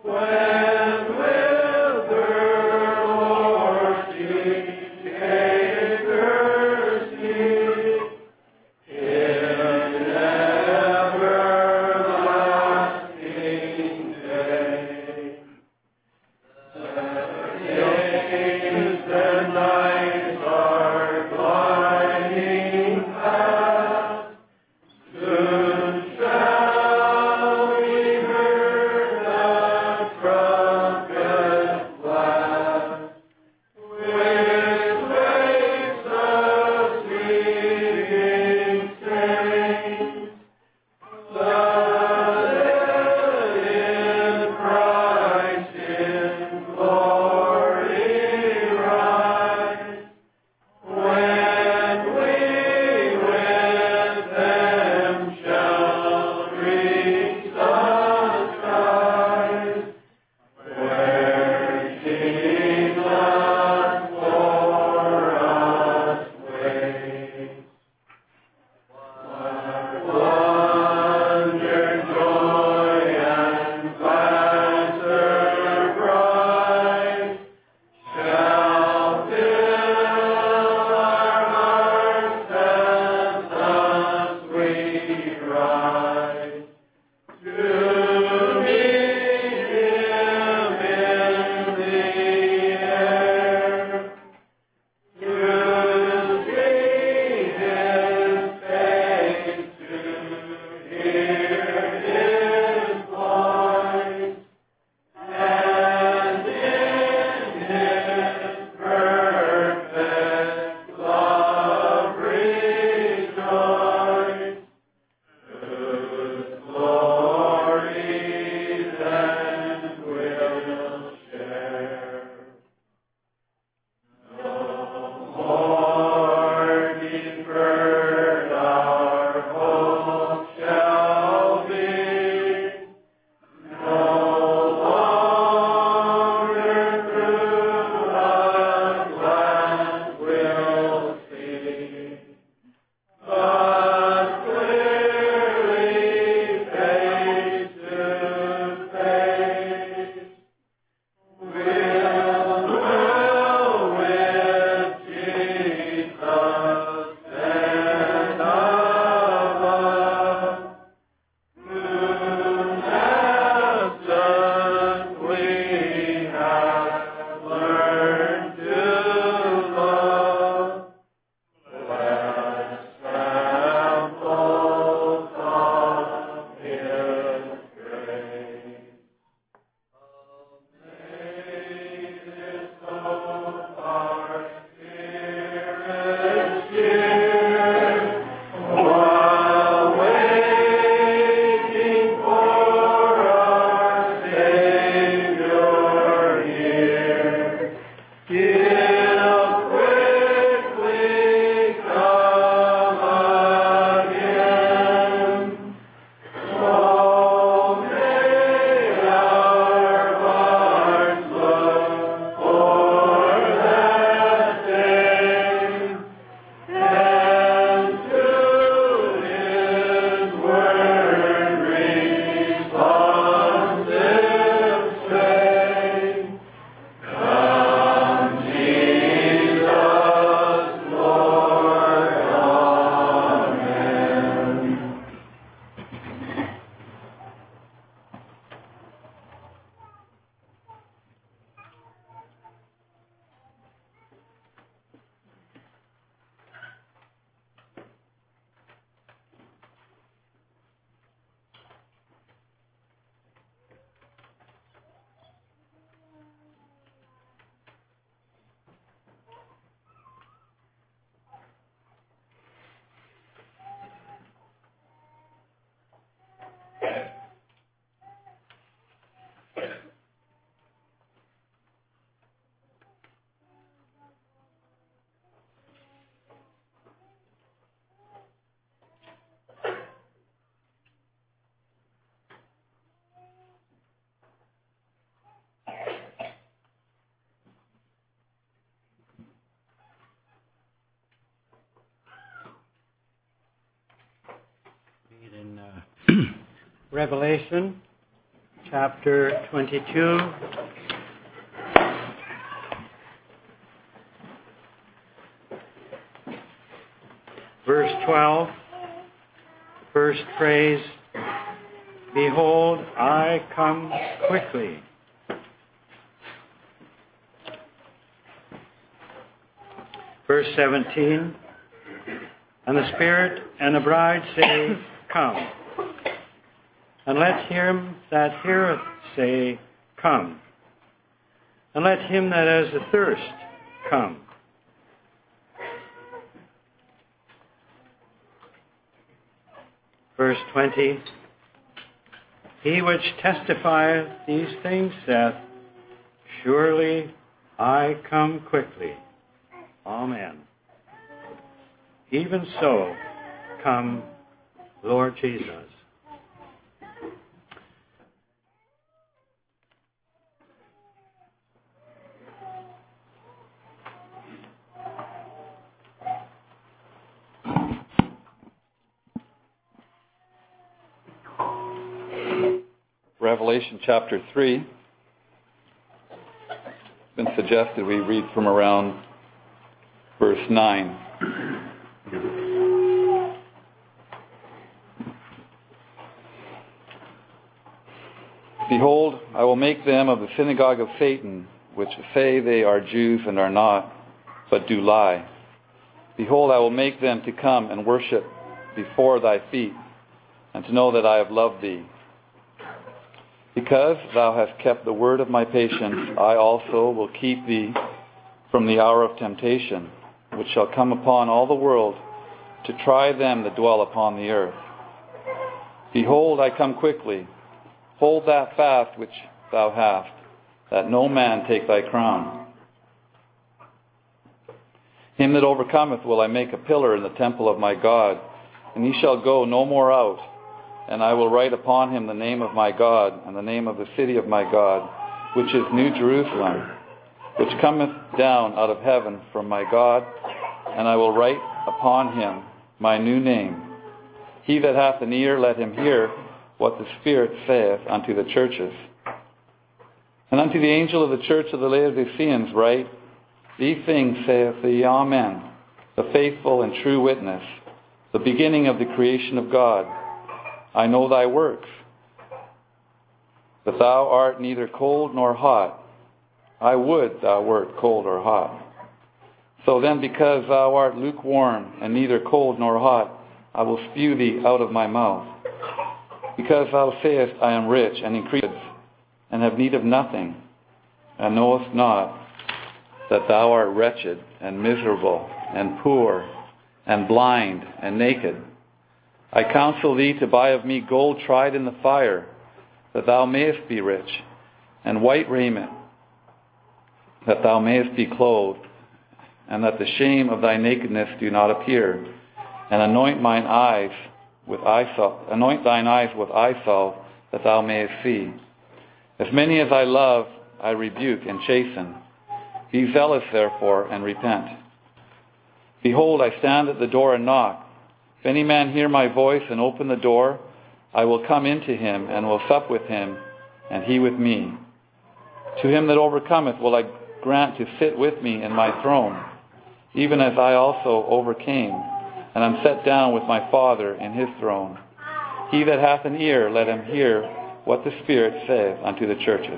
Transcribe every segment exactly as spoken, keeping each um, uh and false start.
Read in uh, Revelation chapter twenty-two. Verse twelve, first phrase, behold, I come quickly. Verse seventeen, and the Spirit and the bride say, come. And let him that heareth say, come. And let him that has a thirst come. Verse twenty, he which testifieth these things saith, surely I come quickly. Amen. Even so, come, Lord Jesus. Revelation chapter three. It's been suggested we read from around verse nine. Behold, I will make them of the synagogue of Satan, which say they are Jews and are not, but do lie. Behold, I will make them to come and worship before thy feet, and to know that I have loved thee. Because thou hast kept the word of my patience, I also will keep thee from the hour of temptation, which shall come upon all the world, to try them that dwell upon the earth. Behold, I come quickly. Hold that fast which thou hast, that no man take thy crown. Him that overcometh will I make a pillar in the temple of my God, and he shall go no more out. And I will write upon him the name of my God, and the name of the city of my God, which is New Jerusalem, which cometh down out of heaven from my God, and I will write upon him my new name. He that hath an ear, let him hear what the Spirit saith unto the churches. And unto the angel of the church of the Laodiceans write, these things saith the Amen, the faithful and true witness, the beginning of the creation of God. I know thy works, that thou art neither cold nor hot. I would thou wert cold or hot. So then, because thou art lukewarm, and neither cold nor hot, I will spew thee out of my mouth. Because thou sayest, I am rich, and increase, and have need of nothing, and knowest not that thou art wretched, and miserable, and poor, and blind, and naked. I counsel thee to buy of me gold tried in the fire, that thou mayest be rich, and white raiment, that thou mayest be clothed, and that the shame of thy nakedness do not appear. And anoint mine eyes with eye salt, anoint thine eyes with eye salt, that thou mayest see. As many as I love, I rebuke and chasten. Be zealous therefore, and repent. Behold, I stand at the door and knock. If any man hear my voice and open the door, I will come into him, and will sup with him, and he with me. To him that overcometh will I grant to sit with me in my throne, even as I also overcame, and am set down with my Father in his throne. He that hath an ear, let him hear what the Spirit saith unto the churches.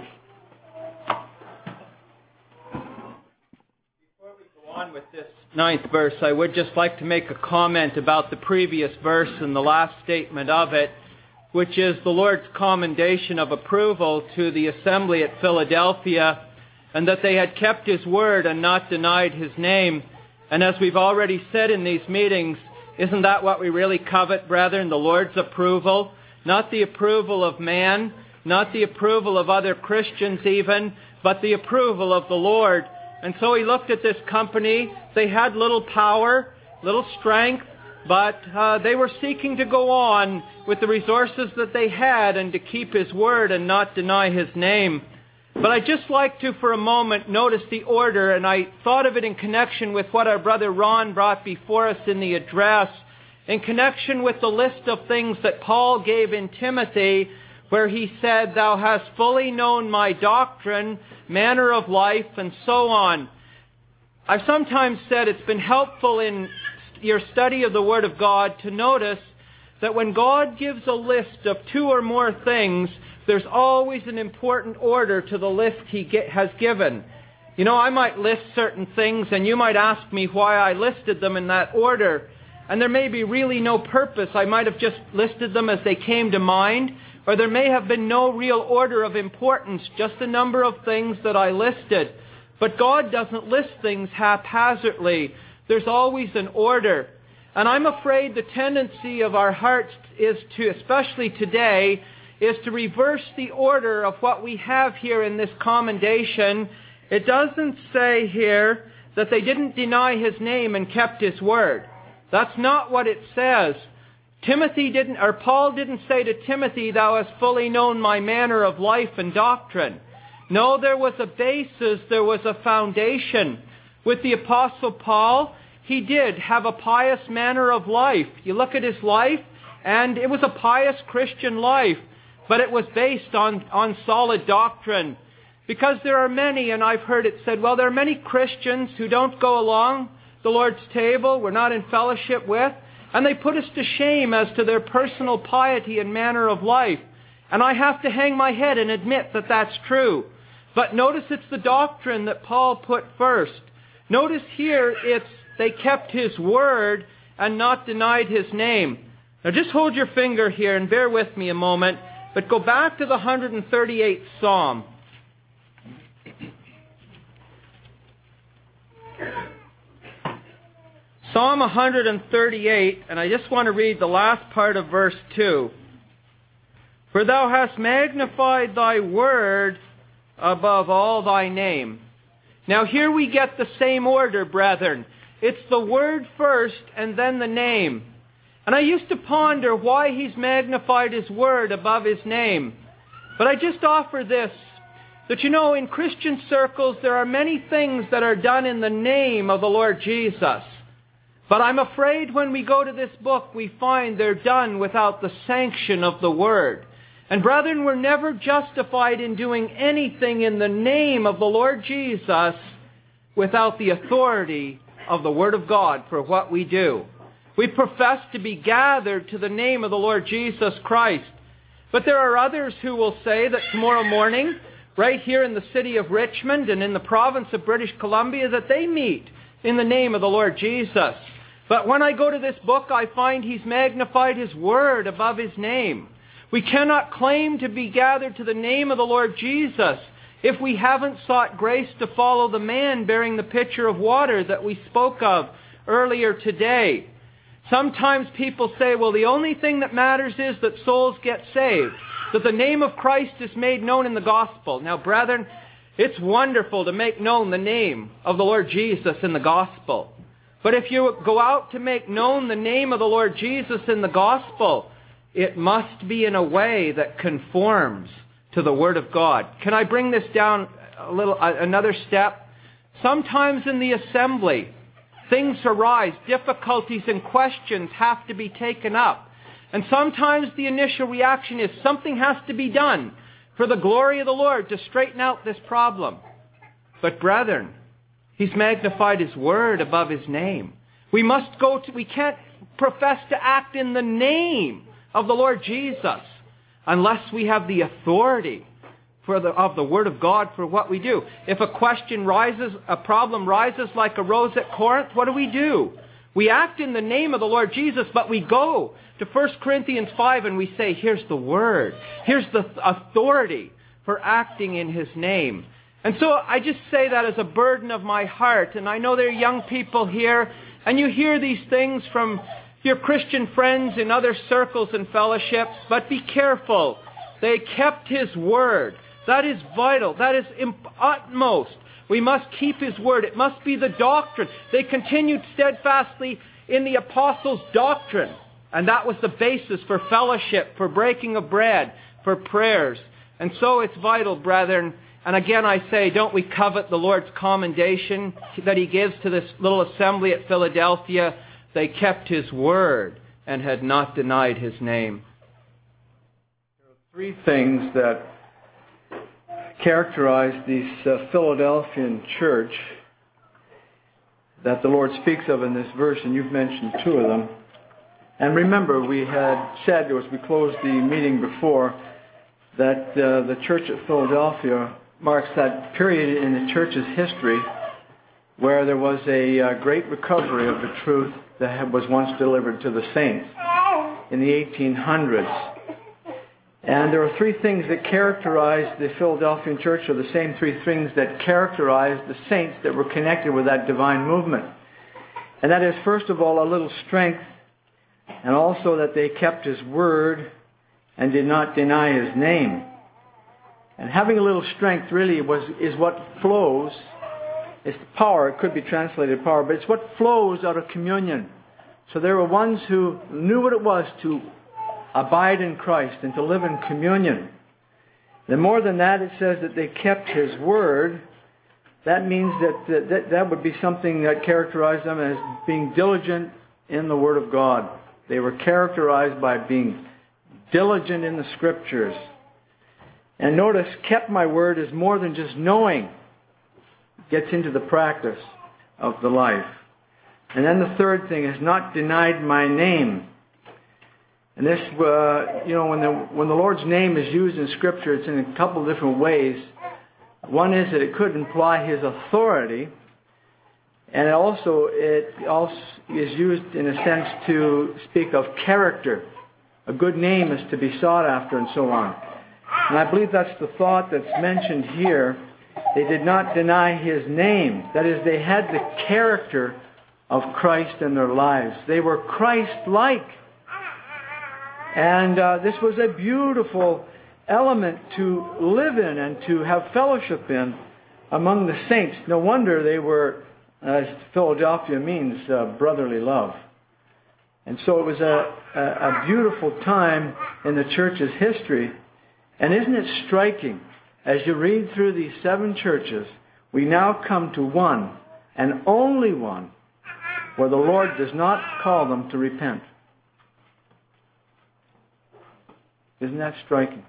Before we go on with this ninth verse, I would just like to make a comment about the previous verse and the last statement of it, which is the Lord's commendation of approval to the assembly at Philadelphia, and that they had kept his word and not denied his name. And as we've already said in these meetings, isn't that what we really covet, brethren? The Lord's approval, not the approval of man, not the approval of other Christians even, but the approval of the Lord. And so he looked at this company. They had little power, little strength, but uh, they were seeking to go on with the resources that they had and to keep his word and not deny his name. But I'd just like to, for a moment, notice the order, and I thought of it in connection with what our brother Ron brought before us in the address, in connection with the list of things that Paul gave in Timothy where he said, "Thou hast fully known my doctrine, manner of life," and so on. I've sometimes said it's been helpful in your study of the Word of God to notice that when God gives a list of two or more things, there's always an important order to the list He get, has given. You know, I might list certain things, and you might ask me why I listed them in that order. And there may be really no purpose. I might have just listed them as they came to mind, or there may have been no real order of importance, just a number of things that I listed. But God doesn't list things haphazardly. There's always an order. And I'm afraid the tendency of our hearts is to, especially today, is to reverse the order of what we have here in this commendation. It doesn't say here that they didn't deny His name and kept His word. That's not what it says. Timothy didn't, or Paul didn't say to Timothy, "Thou hast fully known my manner of life and doctrine." No, there was a basis, there was a foundation. With the Apostle Paul, he did have a pious manner of life. You look at his life, and it was a pious Christian life, but it was based on, on solid doctrine. Because there are many, and I've heard it said, well, there are many Christians who don't go along the Lord's table, we're not in fellowship with, and they put us to shame as to their personal piety and manner of life. And I have to hang my head and admit that that's true. But notice it's the doctrine that Paul put first. Notice here it's they kept His word and not denied His name. Now just hold your finger here and bear with me a moment, but go back to the one hundred thirty-eighth Psalm. Psalm one hundred thirty-eight, and I just want to read the last part of verse two. "For thou hast magnified thy word above all thy name." Now here we get the same order, brethren. It's the word first and then the name. And I used to ponder why He's magnified His word above His name. But I just offer this, that you know, in Christian circles there are many things that are done in the name of the Lord Jesus. But I'm afraid when we go to this book, we find they're done without the sanction of the Word. And brethren, we're never justified in doing anything in the name of the Lord Jesus without the authority of the Word of God for what we do. We profess to be gathered to the name of the Lord Jesus Christ. But there are others who will say that tomorrow morning, right here in the city of Richmond and in the province of British Columbia, that they meet in the name of the Lord Jesus. But when I go to this book, I find He's magnified His word above His name. We cannot claim to be gathered to the name of the Lord Jesus if we haven't sought grace to follow the man bearing the pitcher of water that we spoke of earlier today. Sometimes people say, well, the only thing that matters is that souls get saved, that the name of Christ is made known in the gospel. Now, brethren, it's wonderful to make known the name of the Lord Jesus in the gospel. But if you go out to make known the name of the Lord Jesus in the gospel, it must be in a way that conforms to the Word of God. Can I bring this down a little, another step? Sometimes in the assembly, things arise, difficulties and questions have to be taken up. And sometimes the initial reaction is something has to be done for the glory of the Lord to straighten out this problem. But brethren, He's magnified His word above His name. We must go to, we can't profess to act in the name of the Lord Jesus unless we have the authority for the, of the Word of God for what we do. If a question rises, a problem rises like arose at Corinth, what do we do? We act in the name of the Lord Jesus, but we go to First Corinthians five and we say, here's the Word. Here's the authority for acting in His name. And so I just say that as a burden of my heart. And I know there are young people here, and you hear these things from your Christian friends in other circles and fellowships, but be careful. They kept His word. That is vital. That is utmost. We must keep His word. It must be the doctrine. They continued steadfastly in the apostles' doctrine. And that was the basis for fellowship, for breaking of bread, for prayers. And so it's vital, brethren. And again I say, don't we covet the Lord's commendation that He gives to this little assembly at Philadelphia? They kept His word and had not denied His name. three things that characterize this uh, Philadelphian church that the Lord speaks of in this verse, and you've mentioned two of them. And remember, we had said, as we closed the meeting before, that uh, the church at Philadelphia marks that period in the church's history where there was a uh, great recovery of the truth that was once delivered to the saints in the eighteen hundreds. And there are three things that characterize the Philadelphian church, or the same three things that characterize the saints that were connected with that divine movement. And that is, first of all, a little strength, and also that they kept His word and did not deny His name. And having a little strength really was is what flows. It's the power. It could be translated power, but it's what flows out of communion. So there were ones who knew what it was to abide in Christ and to live in communion. And more than that, it says that they kept His word. That means that that, that would be something that characterized them as being diligent in the Word of God. They were characterized by being diligent in the Scriptures. And notice, kept my word is more than just knowing. It gets into the practice of the life. And then the third thing is not denied my name. And this, uh, you know, when the when the Lord's name is used in Scripture, it's in a couple of different ways. One is that it could imply His authority, and also it also is used in a sense to speak of character. A good name is to be sought after, and so on. And I believe that's the thought that's mentioned here. They did not deny His name. That is, they had the character of Christ in their lives. They were Christ-like. And uh, this was a beautiful element to live in and to have fellowship in among the saints. No wonder they were, as Philadelphia means, uh, brotherly love. And so it was a, a, a beautiful time in the church's history. And isn't it striking, as you read through these seven churches, we now come to one, and only one, where the Lord does not call them to repent. Isn't that striking?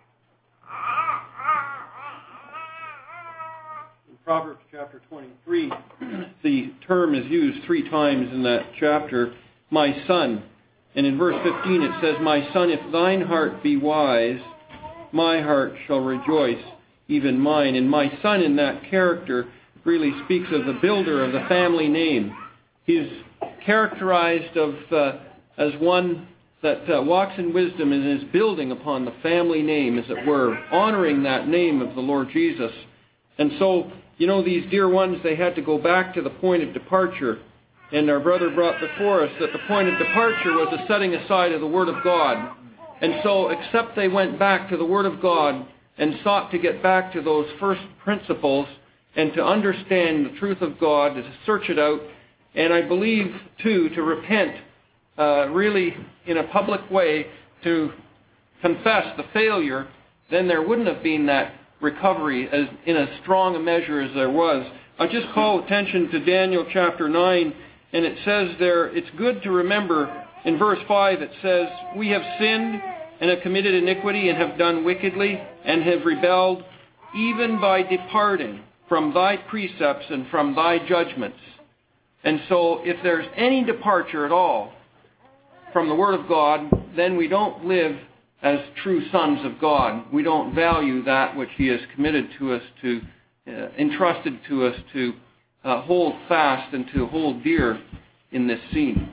In Proverbs chapter twenty-three, the term is used three times in that chapter, my son. And in verse fifteen it says, my son, if thine heart be wise, my heart shall rejoice, even mine. And my son in that character really speaks of the builder of the family name. He's characterized of uh, as one that uh, walks in wisdom and is building upon the family name, as it were, honoring that name of the Lord Jesus. And so, you know, these dear ones, they had to go back to the point of departure. And our brother brought before us that the point of departure was the setting aside of the Word of God. And so, except they went back to the Word of God and sought to get back to those first principles and to understand the truth of God, to search it out, and I believe, too, to repent uh, really in a public way, to confess the failure, then there wouldn't have been that recovery as in as strong a measure as there was. I just call attention to Daniel chapter nine, and it says there, it's good to remember, in verse five it says, we have sinned and have committed iniquity and have done wickedly and have rebelled, even by departing from thy precepts and from thy judgments. And so if there's any departure at all from the Word of God, then we don't live as true sons of God. We don't value that which He has committed to us, to uh, entrusted to us to uh, hold fast and to hold dear in this scene.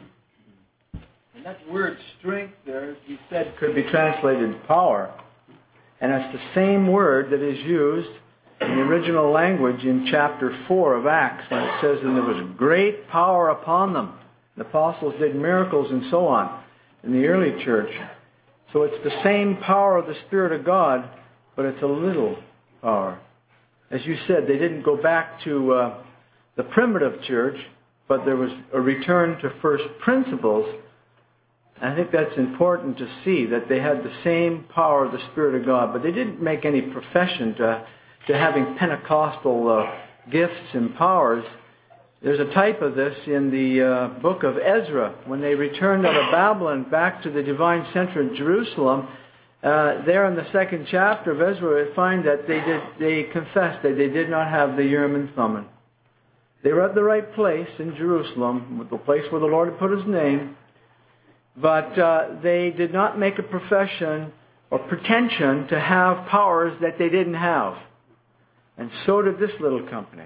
And that word strength there, as we said, could be translated power. And it's the same word that is used in the original language in chapter four of Acts, when it says that there was great power upon them. The apostles did miracles and so on in the early church. So it's the same power of the Spirit of God, but it's a little power. As you said, they didn't go back to uh, the primitive church, but there was a return to first principles. I think that's important to see, that they had the same power of the Spirit of God, but they didn't make any profession to, to having Pentecostal uh, gifts and powers. There's a type of this in the uh, book of Ezra. When they returned out of Babylon back to the divine center in Jerusalem, uh, there in the second chapter of Ezra, we find that they did they confessed that they did not have the Urim and Thummim. They were at the right place in Jerusalem, the place where the Lord had put His name, but uh, they did not make a profession or pretension to have powers that they didn't have. And so did this little company.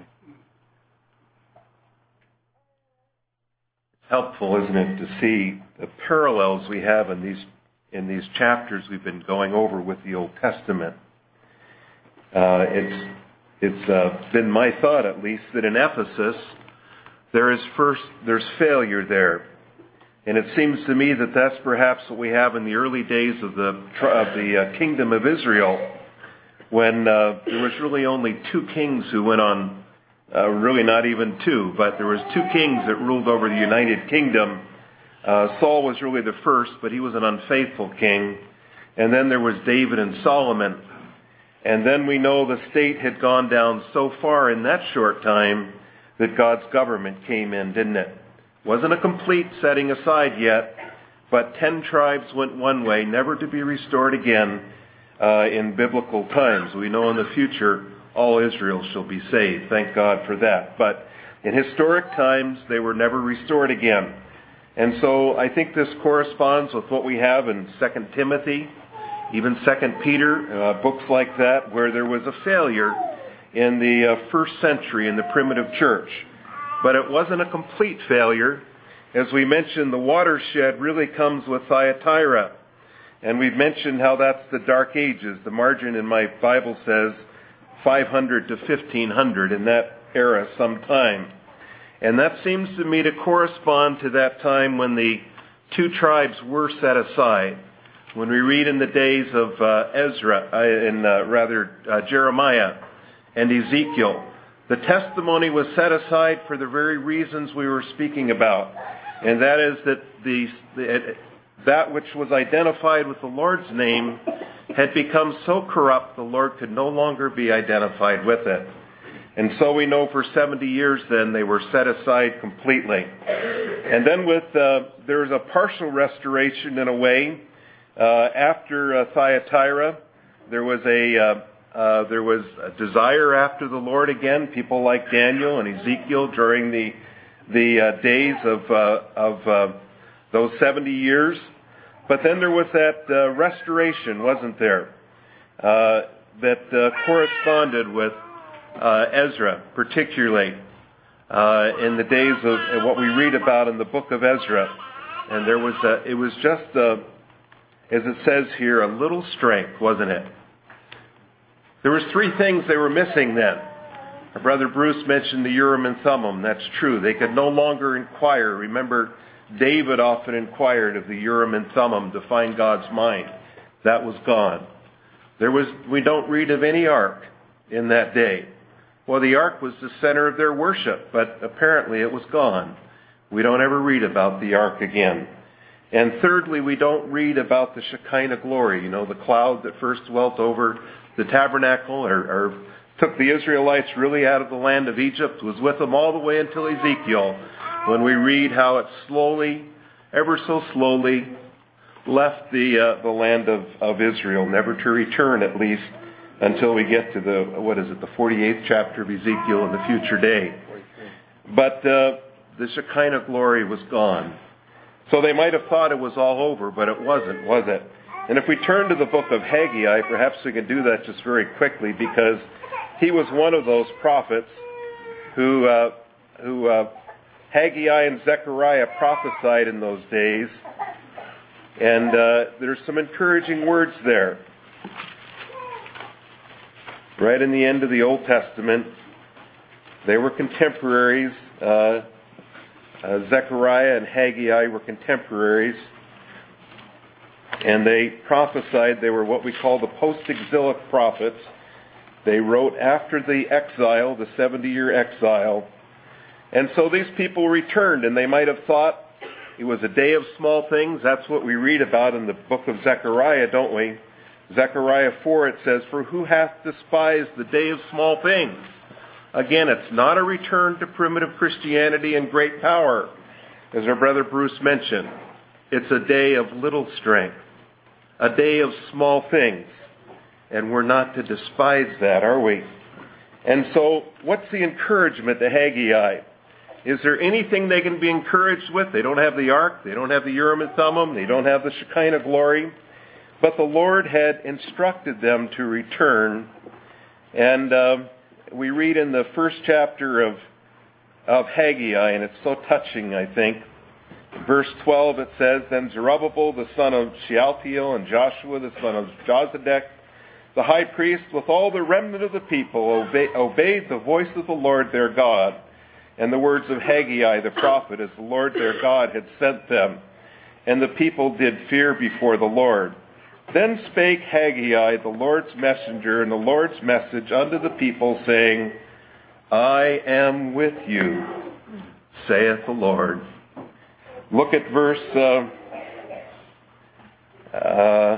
It's helpful, isn't it, to see the parallels we have in these in these chapters we've been going over with the Old Testament. Uh, it's it's uh, been my thought, at least, that in Ephesus there is first there's failure there, and it seems to me that that's perhaps what we have in the early days of the of the uh, kingdom of Israel, when uh, there was really only two kings who went on. Uh, really not even two, but there was two kings that ruled over the United Kingdom. Uh, Saul was really the first, but he was an unfaithful king. And then there was David and Solomon. And then we know the state had gone down so far in that short time that God's government came in, didn't it? Wasn't a complete setting aside yet, but ten tribes went one way, never to be restored again uh, in biblical times. We know in the future all Israel shall be saved. Thank God for that. But in historic times, they were never restored again. And so I think this corresponds with what we have in Second Timothy, even Second Peter, uh, books like that, where there was a failure in the uh, first century in the primitive church. But it wasn't a complete failure. As we mentioned, the watershed really comes with Thyatira. And we've mentioned how that's the Dark Ages. The margin in my Bible says five hundred to fifteen hundred, in that era sometime. And that seems to me to correspond to that time when the two tribes were set aside. When we read in the days of uh, Ezra, uh, in uh, rather uh, Jeremiah and Ezekiel, the testimony was set aside for the very reasons we were speaking about. And that is that the, the that which was identified with the Lord's name had become so corrupt the Lord could no longer be identified with it. And so we know for seventy years then they were set aside completely. And then with uh, there was a partial restoration in a way. Uh, after uh, Thyatira, there was a uh, uh, there was a desire after the Lord again. People like Daniel and Ezekiel during the the uh, days of uh, of uh, those seventy years. But then there was that uh, restoration, wasn't there, uh, that uh, corresponded with uh, Ezra, particularly uh, in the days of uh, what we read about in the book of Ezra. And there was a, it was just, uh, as it says here, a little strength, wasn't it? There was three things they were missing then. Our brother Bruce mentioned the Urim and Thummim. That's true. They could no longer inquire. Remember, David often inquired of the Urim and Thummim to find God's mind. That was gone. There was, we don't read of any ark in that day. Well, the ark was the center of their worship, but apparently it was gone. We don't ever read about the ark again. And thirdly, we don't read about the Shekinah glory, you know, the cloud that first dwelt over the tabernacle or, or took the Israelites really out of the land of Egypt, was with them all the way until Ezekiel, when we read how it slowly, ever so slowly, left the uh, the land of, of Israel, never to return at least until we get to the, what is it, the forty-eighth chapter of Ezekiel in the future day. But uh, the Shekinah glory was gone. So they might have thought it was all over, but it wasn't, was it? And if we turn to the book of Haggai, perhaps we can do that just very quickly, because he was one of those prophets who, uh, who uh, Haggai and Zechariah prophesied in those days. And uh, there's some encouraging words there. Right in the end of the Old Testament, they were contemporaries. Uh, uh, Zechariah and Haggai were contemporaries. And they prophesied. They were what we call the post-exilic prophets. They wrote after the exile, the seventy-year exile. And so these people returned, and they might have thought it was a day of small things. That's what we read about in the book of Zechariah, don't we? Zechariah four, it says, "For who hath despised the day of small things?" Again, it's not a return to primitive Christianity and great power, as our brother Bruce mentioned. It's a day of little strength, a day of small things. And we're not to despise that, are we? And so, what's the encouragement to Haggai? Is there anything they can be encouraged with? They don't have the ark, they don't have the Urim and Thummim, they don't have the Shekinah glory. But the Lord had instructed them to return. And uh, we read in the first chapter of, of Haggai, and it's so touching, I think. Verse twelve, it says, Then Zerubbabel, the son of Shealtiel, and Joshua, the son of Jozadak, the high priest, with all the remnant of the people, obey, obeyed the voice of the Lord their God, and the words of Haggai the prophet, as the Lord their God had sent them. And the people did fear before the Lord. Then spake Haggai, the Lord's messenger, and the Lord's message unto the people, saying, I am with you, saith the Lord. Look at verse uh, uh,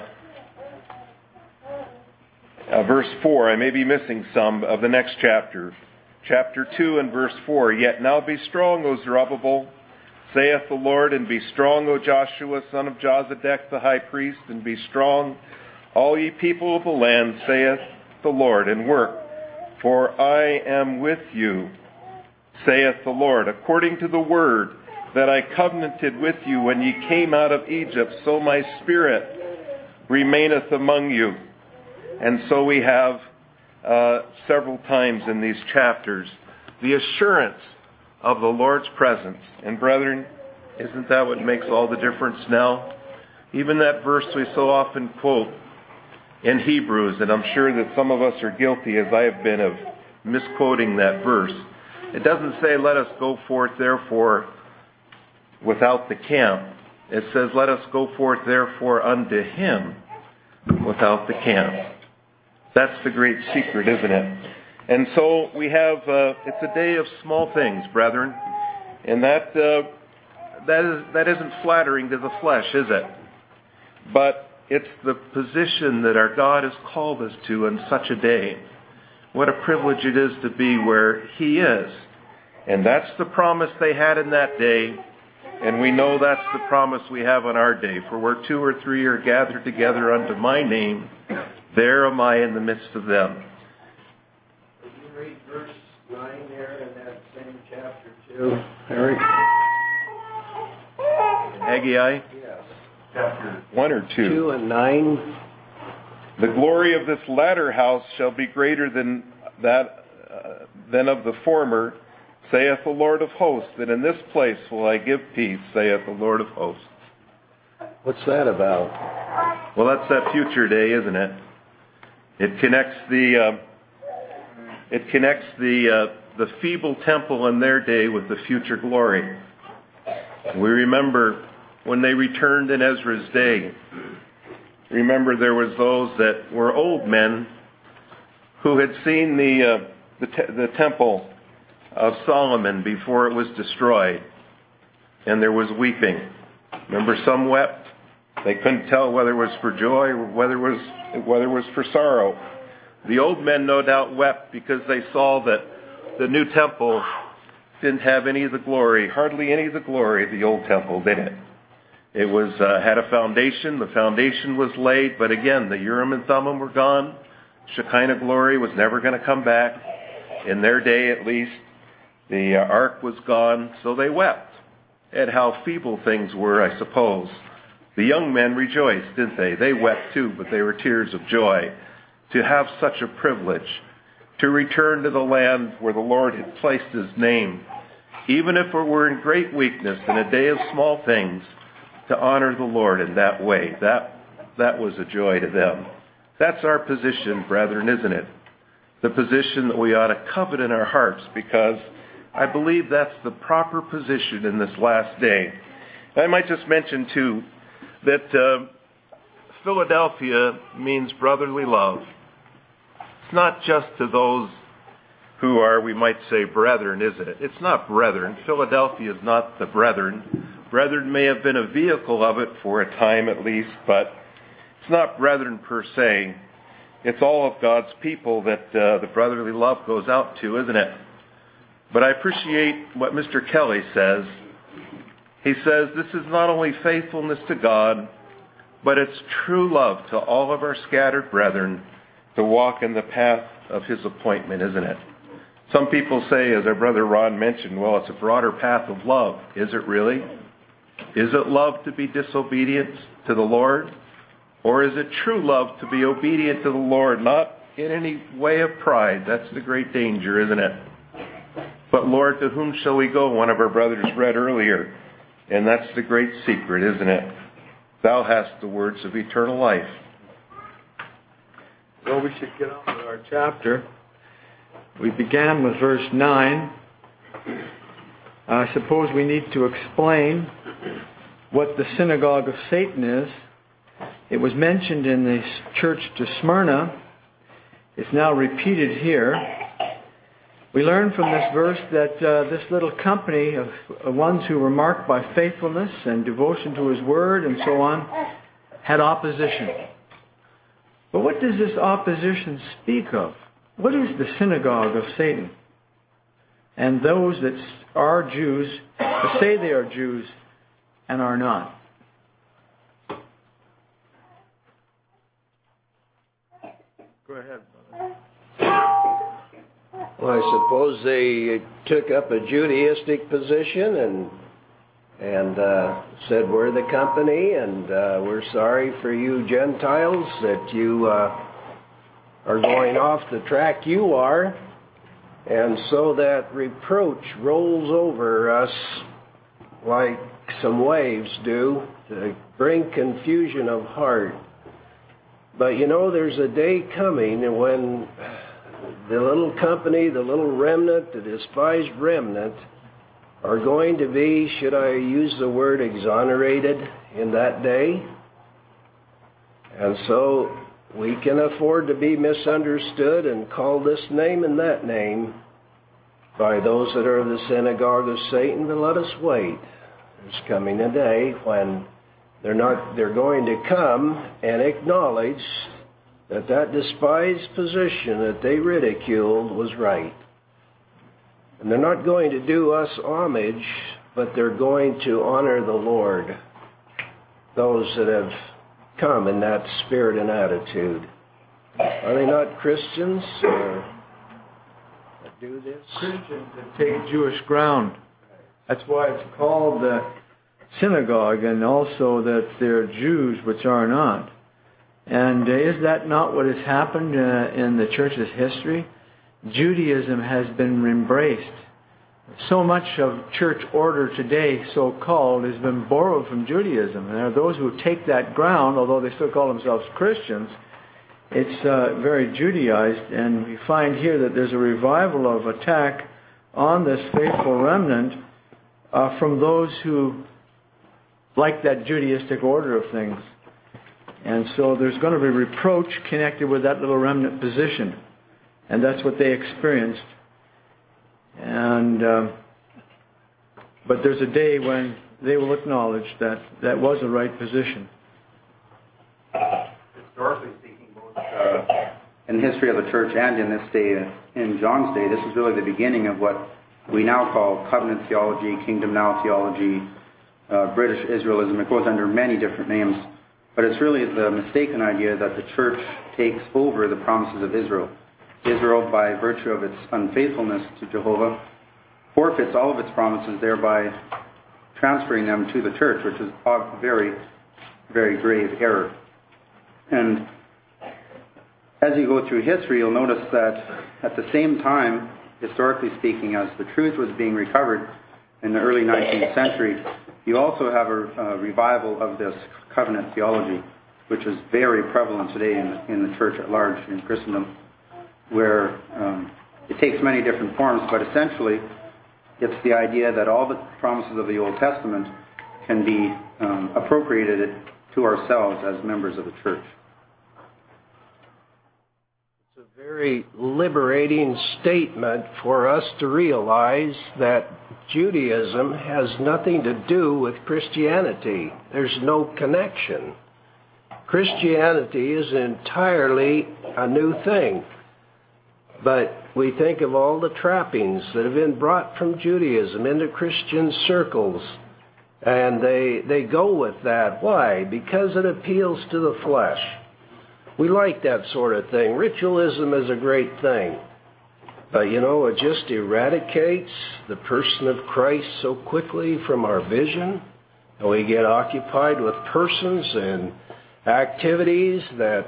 uh, verse four. I may be missing some of the next chapter. Chapter two and verse four. Yet now be strong, O Zerubbabel, saith the Lord, and be strong, O Joshua, son of Jozadak, the high priest, and be strong, all ye people of the land, saith the Lord, and work. For I am with you, saith the Lord, according to the word that I covenanted with you when ye came out of Egypt, so my spirit remaineth among you. And so we have uh, several times in these chapters the assurance of the Lord's presence. And brethren, isn't that what makes all the difference now? Even that verse we so often quote in Hebrews, and I'm sure that some of us are guilty, as I have been, of misquoting that verse. It doesn't say, let us go forth therefore without the camp. It says, let us go forth therefore unto him without the camp. That's the great secret, isn't it? And so we have, uh, it's a day of small things, brethren. And that, uh, that, is, that isn't flattering to the flesh, is it? But it's the position that our God has called us to in such a day. What a privilege it is to be where he is. And that's the promise they had in that day. And we know that's the promise we have on our day. For where two or three are gathered together unto my name, there am I in the midst of them. Could you read verse nine there in that same chapter two, Harry? Haggai? Yes. Chapter one or two? Two and nine. The glory of this latter house shall be greater than that uh, than of the former, saith the Lord of hosts, and in this place will I give peace, saith the Lord of hosts. What's that about? Well, that's that future day, isn't it? It connects the uh, it connects the uh, the feeble temple in their day with the future glory. We remember when they returned in Ezra's day. Remember, there was those that were old men who had seen the uh, the, te- the temple of Solomon before it was destroyed, and there was weeping. Remember, some wept. They couldn't tell whether it was for joy or whether it was whether it was for sorrow. The old men no doubt wept because they saw that the new temple didn't have any of the glory, hardly any of the glory of the old temple, did it? It was uh, had a foundation. The foundation was laid, but again, the Urim and Thummim were gone. Shekinah glory was never going to come back. In their day, at least, the uh, ark was gone, so they wept at how feeble things were, I suppose. The young men rejoiced, didn't they? They wept too, but they were tears of joy to have such a privilege, to return to the land where the Lord had placed his name, even if it were in great weakness, in a day of small things, to honor the Lord in that way. That, that was a joy to them. That's our position, brethren, isn't it? The position that we ought to covet in our hearts, because I believe that's the proper position in this last day. I might just mention, too, that uh, Philadelphia means brotherly love. It's not just to those who are, we might say, brethren, is it? It's not brethren. Philadelphia is not the brethren. Brethren may have been a vehicle of it for a time at least, but it's not brethren per se. It's all of God's people that uh, the brotherly love goes out to, isn't it? But I appreciate what Mister Kelly says. He says this is not only faithfulness to God, But it's true love to all of our scattered brethren to walk in the path of his appointment, isn't it? Some people say, as our brother Ron mentioned, well, it's a broader path of love. Is it really? Is it love to be disobedient to the Lord? Or is it true love to be obedient to the Lord, not in any way of pride? That's the great danger, isn't it? But Lord, to whom shall we go? One of our brothers read earlier. And that's the great secret, isn't it? Thou hast the words of eternal life. Well, we should get on with our chapter. We began with verse nine. I suppose we need to explain what the synagogue of Satan is. It was mentioned in the church to Smyrna. It's now repeated here. We learn from this verse that uh, this little company of uh, ones who were marked by faithfulness and devotion to his word and so on had opposition. But what does this opposition speak of? What is the synagogue of Satan? And those that are Jews, that say they are Jews and are not. Go ahead, brother. Well, I suppose they took up a Judaistic position and and uh, said, we're the company, and uh, we're sorry for you Gentiles that you uh, are going off the track you are. And so that reproach rolls over us like some waves do to bring confusion of heart. But you know, there's a day coming when the little company, the little remnant, the despised remnant, are going to be, should I use the word, exonerated in that day. And so we can afford to be misunderstood and call this name and that name by those that are of the synagogue of Satan, but let us wait. There's coming a day when they're not, they're going to come and acknowledge that that despised position that they ridiculed was right. And they're not going to do us homage, but they're going to honor the Lord, those that have come in that spirit and attitude. Are they not Christians or that do this? Christians that take Jewish ground. That's why it's called the synagogue, and also that they're Jews which are not. And uh, is that not what has happened uh, in the church's history? Judaism has been embraced. So much of church order today, so-called, has been borrowed from Judaism. And there are those who take that ground, although they still call themselves Christians. It's uh, very Judaized, and we find here that there's a revival of attack on this faithful remnant uh, from those who like that Judaistic order of things. And so there's going to be reproach connected with that little remnant position. And that's what they experienced. And um, but there's a day when they will acknowledge that that was the right position. Historically speaking, both uh, in the history of the church and in this day, in John's day, this is really the beginning of what we now call covenant theology, kingdom now theology, uh, British Israelism. It goes under many different names. But it's really the mistaken idea that the church takes over the promises of Israel. Israel, by virtue of its unfaithfulness to Jehovah, forfeits all of its promises, thereby transferring them to the church, which is a very, very grave error. And as you go through history, you'll notice that at the same time, historically speaking, as the truth was being recovered in the early nineteenth century, you also have a, a revival of this covenant theology, which is very prevalent today in the, in the church at large, in Christendom, where um, it takes many different forms, but essentially it's the idea that all the promises of the Old Testament can be um, appropriated to ourselves as members of the church. It's a very liberating statement for us to realize that Judaism has nothing to do with Christianity. There's no connection. Christianity is entirely a new thing. But we think of all the trappings that have been brought from Judaism into Christian circles, And they, they go with that. Why? Because it appeals to the flesh. We like that sort of thing. Ritualism is a great thing. But, you know, it just eradicates the person of Christ so quickly from our vision. And we get occupied with persons and activities that,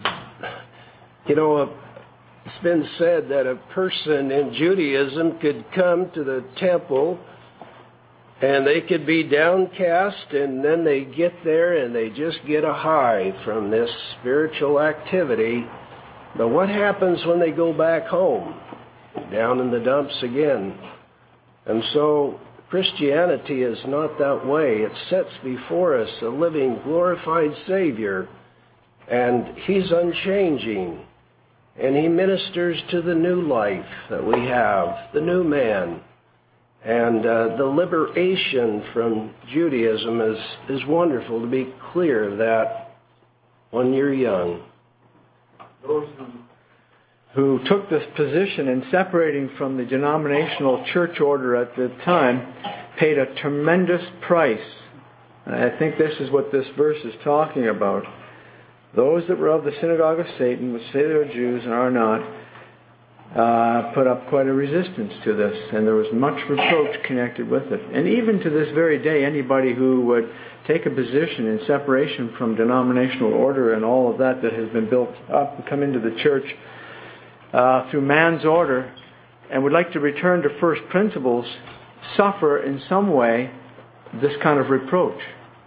you know, it's been said that a person in Judaism could come to the temple and they could be downcast, and then they get there and they just get a high from this spiritual activity. But what happens when they go back home? Down in the dumps again. And so Christianity is not that way. It sets before us a living, glorified Savior, and He's unchanging. And He ministers to the new life that we have, the new man. And uh, the liberation from Judaism is, is wonderful, to be clear of that when you're young. Those who took this position in separating from the denominational church order at the time paid a tremendous price. And I think this is what this verse is talking about. Those that were of the synagogue of Satan, which say they are Jews and are not, Uh, put up quite a resistance to this, and there was much reproach connected with it. And even to this very day, anybody who would take a position in separation from denominational order and all of that that has been built up and come into the church uh, through man's order and would like to return to first principles, suffer in some way this kind of reproach.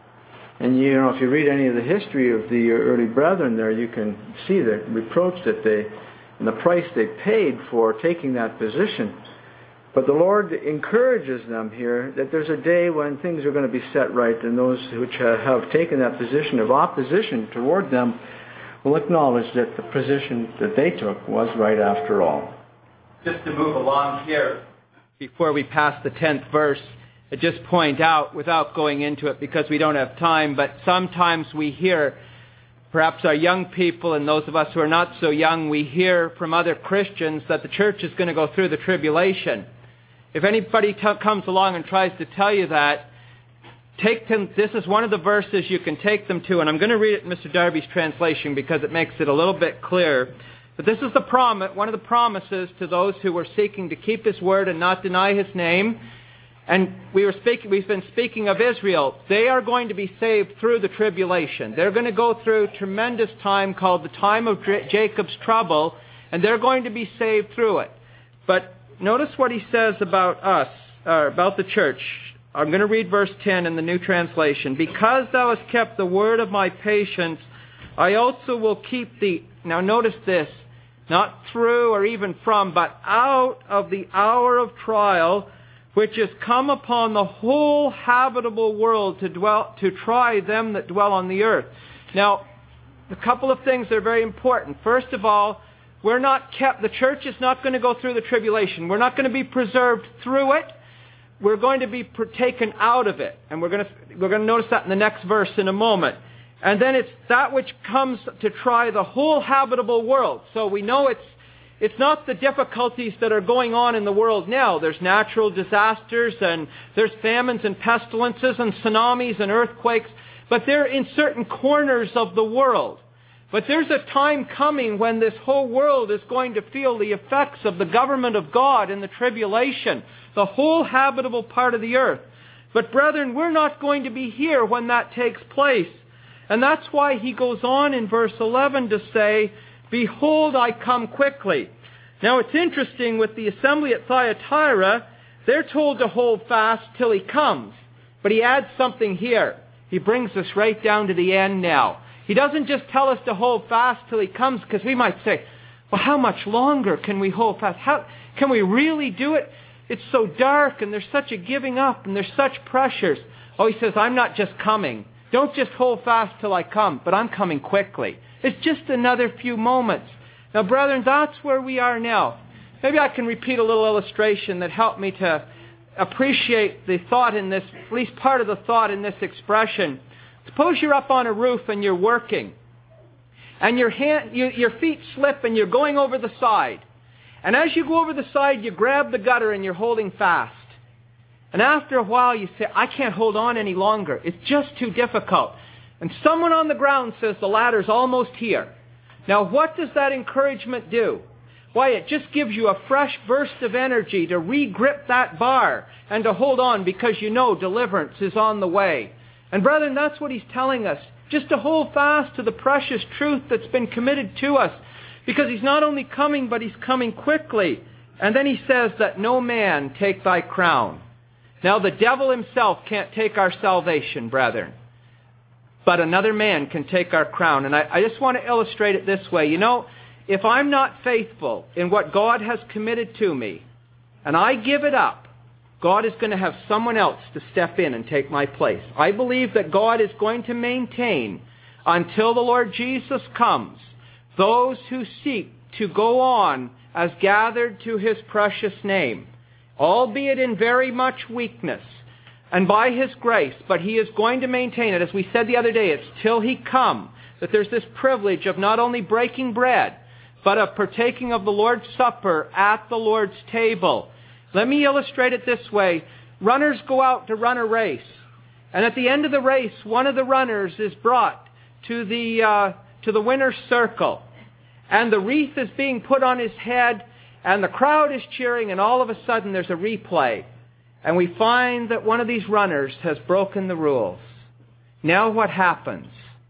And you know, if you read any of the history of the early brethren there, you can see the reproach that they and the price they paid for taking that position. But the Lord encourages them here that there's a day when things are going to be set right, and those which have taken that position of opposition toward them will acknowledge that the position that they took was right after all. Just to move along here, before we pass the tenth verse, I just point out, without going into it because we don't have time, but sometimes we hear, perhaps our young people and those of us who are not so young, we hear from other Christians that the church is going to go through the tribulation. If anybody t- comes along and tries to tell you that, take them. This is one of the verses you can take them to, and I'm going to read it in Mister Darby's translation because it makes it a little bit clearer. But this is the promise, one of the promises to those who were seeking to keep His word and not deny His name. And we were speaking, we've been speaking of Israel. They are going to be saved through the tribulation. They're going to go through a tremendous time called the time of Jacob's trouble, and they're going to be saved through it. But notice what he says about us, or about the church. I'm going to read verse ten in the New Translation. Because thou hast kept the word of my patience, I also will keep thee. Now notice this, not through or even from, but out of the hour of trial, which is come upon the whole habitable world to dwell, to try them that dwell on the earth. Now, a couple of things that are very important. First of all, we're not kept, the church is not going to go through the tribulation. We're not going to be preserved through it. We're going to be taken out of it. And we're going to, we're going to notice that in the next verse in a moment. And then it's that which comes to try the whole habitable world. So we know it's It's not the difficulties that are going on in the world now. There's natural disasters, and there's famines and pestilences and tsunamis and earthquakes, but they're in certain corners of the world. But there's a time coming when this whole world is going to feel the effects of the government of God in the tribulation, the whole habitable part of the earth. But brethren, we're not going to be here when that takes place. And that's why he goes on in verse eleven to say, Behold, I come quickly. Now it's interesting with the assembly at Thyatira, they're told to hold fast till he comes. But he adds something here. He brings us right down to the end now. He doesn't just tell us to hold fast till he comes, because we might say, well, how much longer can we hold fast? How can we really do it? It's so dark, and there's such a giving up, and there's such pressures. Oh, he says, I'm not just coming. Don't just hold fast till I come, but I'm coming quickly. It's just another few moments. Now, brethren, that's where we are now. Maybe I can repeat a little illustration that helped me to appreciate the thought in this, at least part of the thought in this expression. Suppose you're up on a roof and you're working, and your hand, you, your feet slip and you're going over the side. And as you go over the side, you grab the gutter and you're holding fast. And after a while you say, I can't hold on any longer. It's just too difficult. And someone on the ground says, the ladder's almost here. Now what does that encouragement do? Why, it just gives you a fresh burst of energy to re-grip that bar and to hold on because you know deliverance is on the way. And brethren, that's what he's telling us. Just to hold fast to the precious truth that's been committed to us. Because he's not only coming, but he's coming quickly. And then he says that no man take thy crown. Now the devil himself can't take our salvation, brethren. But another man can take our crown. And I, I just want to illustrate it this way. You know, if I'm not faithful in what God has committed to me, and I give it up, God is going to have someone else to step in and take my place. I believe that God is going to maintain, until the Lord Jesus comes, those who seek to go on as gathered to His precious name, albeit in very much weakness, and by His grace, but He is going to maintain it. As we said the other day, it's till He come that there's this privilege of not only breaking bread, but of partaking of the Lord's Supper at the Lord's table. Let me illustrate it this way. Runners go out to run a race. And at the end of the race, one of the runners is brought to the, uh, to the winner's circle. And the wreath is being put on his head, and the crowd is cheering, and all of a sudden there's a replay. And we find that one of these runners has broken the rules. Now what happens?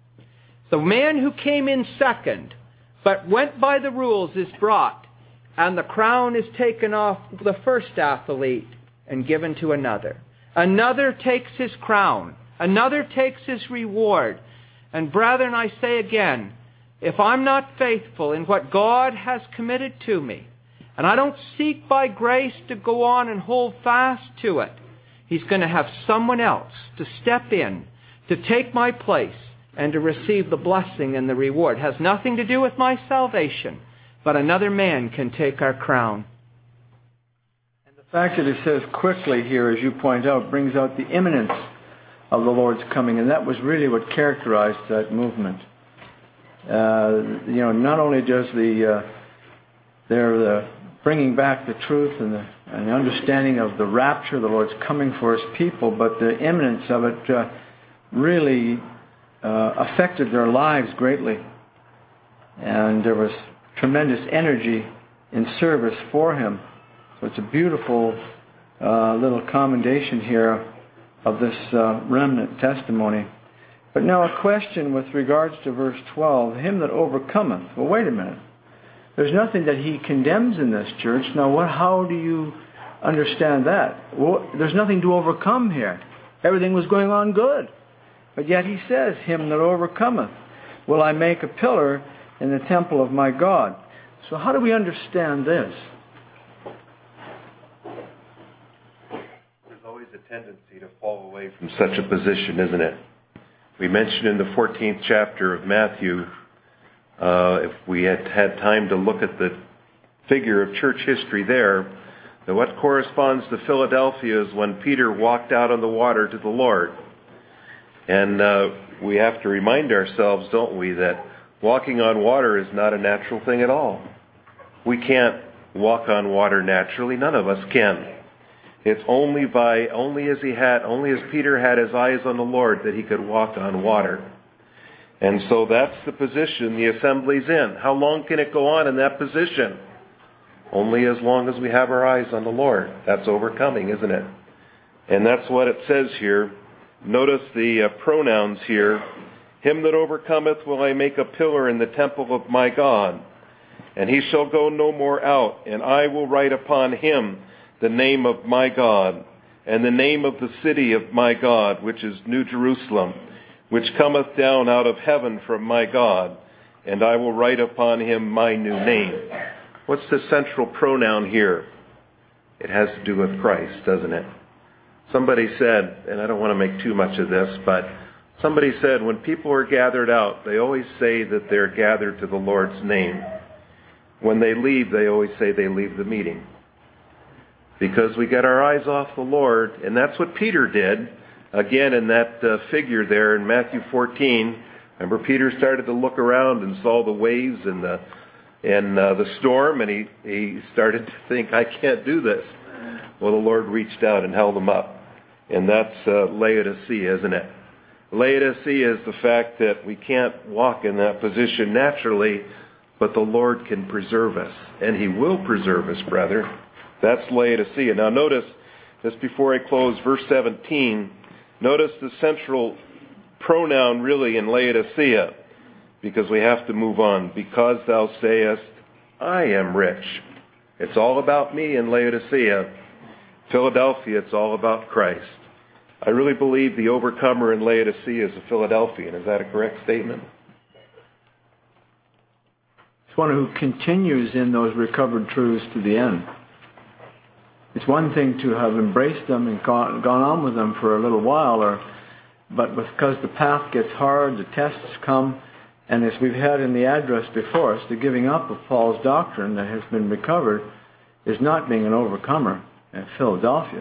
The man who came in second, but went by the rules, is brought, and the crown is taken off the first athlete and given to another. Another takes his crown. Another takes his reward. And brethren, I say again, if I'm not faithful in what God has committed to me, and I don't seek by grace to go on and hold fast to it, He's going to have someone else to step in, to take my place, and to receive the blessing and the reward. It has nothing to do with my salvation, but another man can take our crown. And the fact that it says quickly here, as you point out, brings out the imminence of the Lord's coming, and that was really what characterized that movement. Uh, you know, not only does the uh, they're the bringing back the truth and the, and the understanding of the rapture, the Lord's coming for His people, but the imminence of it uh, really uh, affected their lives greatly. And there was tremendous energy in service for Him. So it's a beautiful uh, little commendation here of this uh, remnant testimony. But now a question with regards to verse twelve, him that overcometh. Well, wait a minute. There's nothing that he condemns in this church. Now, what? How do you understand that? Well, there's nothing to overcome here. Everything was going on good. But yet he says, him that overcometh will I make a pillar in the temple of my God. So how do we understand this? There's always a tendency to fall away from such a position, isn't it? We mentioned in the fourteenth chapter of Matthew, uh, if we had had time to look at the figure of church history there, that what corresponds to Philadelphia is when Peter walked out on the water to the Lord. And uh, we have to remind ourselves, don't we, that walking on water is not a natural thing at all. We can't walk on water naturally. None of us can. It's only by, only as he had, only as Peter had his eyes on the Lord that he could walk on water. And so that's the position the assembly's in. How long can it go on in that position? Only as long as we have our eyes on the Lord. That's overcoming, isn't it? And that's what it says here. Notice the uh, pronouns here. Him that overcometh will I make a pillar in the temple of my God, and he shall go no more out, and I will write upon him the name of my God, and the name of the city of my God, which is New Jerusalem, which cometh down out of heaven from my God, and I will write upon him my new name. What's the central pronoun here? It has to do with Christ, doesn't it? Somebody said, and I don't want to make too much of this, but somebody said when people are gathered out, they always say that they're gathered to the Lord's name. When they leave, they always say they leave the meeting. Because we get our eyes off the Lord, and that's what Peter did. Again, in that uh, figure there in Matthew fourteen, remember Peter started to look around and saw the waves and the and uh, the storm, and he, he started to think, I can't do this. Well, the Lord reached out and held them up. And that's uh, Laodicea, isn't it? Laodicea is the fact that we can't walk in that position naturally, but the Lord can preserve us. And He will preserve us, brother. That's Laodicea. Now notice, just before I close, verse seventeen, notice the central pronoun really in Laodicea, because we have to move on. Because thou sayest, I am rich. It's all about me in Laodicea. Philadelphia, it's all about Christ. I really believe the overcomer in Laodicea is a Philadelphian. Is that a correct statement? It's one who continues in those recovered truths to the end. It's one thing to have embraced them and gone, gone on with them for a little while, or, but because the path gets hard, the tests come, and as we've had in the address before us, the giving up of Paul's doctrine that has been recovered is not being an overcomer at Philadelphia.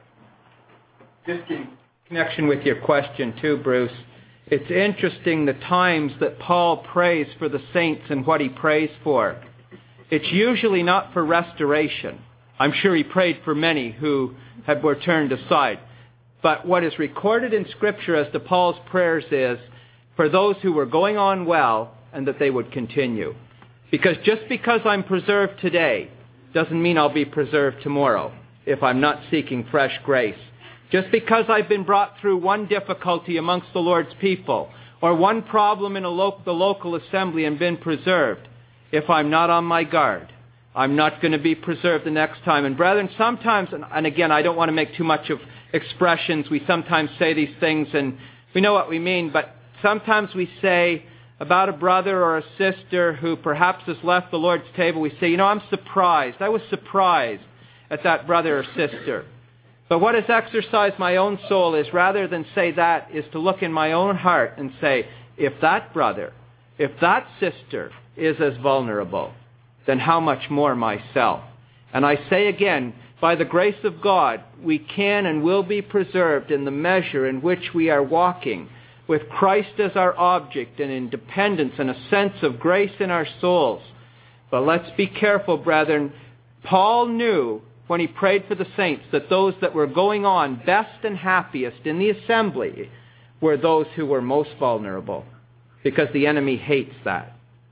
Just in connection with your question too, Bruce, it's interesting the times that Paul prays for the saints and what he prays for. It's usually not for restoration. I'm sure he prayed for many who had were turned aside. But what is recorded in Scripture as to Paul's prayers is for those who were going on well and that they would continue. Because just because I'm preserved today doesn't mean I'll be preserved tomorrow if I'm not seeking fresh grace. Just because I've been brought through one difficulty amongst the Lord's people or one problem in a lo- the local assembly and been preserved, if I'm not on my guard, I'm not going to be preserved the next time. And brethren, sometimes, and, and again, I don't want to make too much of expressions. We sometimes say these things and we know what we mean, but sometimes we say about a brother or a sister who perhaps has left the Lord's table, we say, you know, I'm surprised. I was surprised at that brother or sister. But what has exercised my own soul is, rather than say that, is to look in my own heart and say, if that brother, if that sister is as vulnerable, then how much more myself? And I say again, by the grace of God, we can and will be preserved in the measure in which we are walking with Christ as our object and in dependence and a sense of grace in our souls. But let's be careful, brethren. Paul knew when he prayed for the saints that those that were going on best and happiest in the assembly were those who were most vulnerable, because the enemy hates that.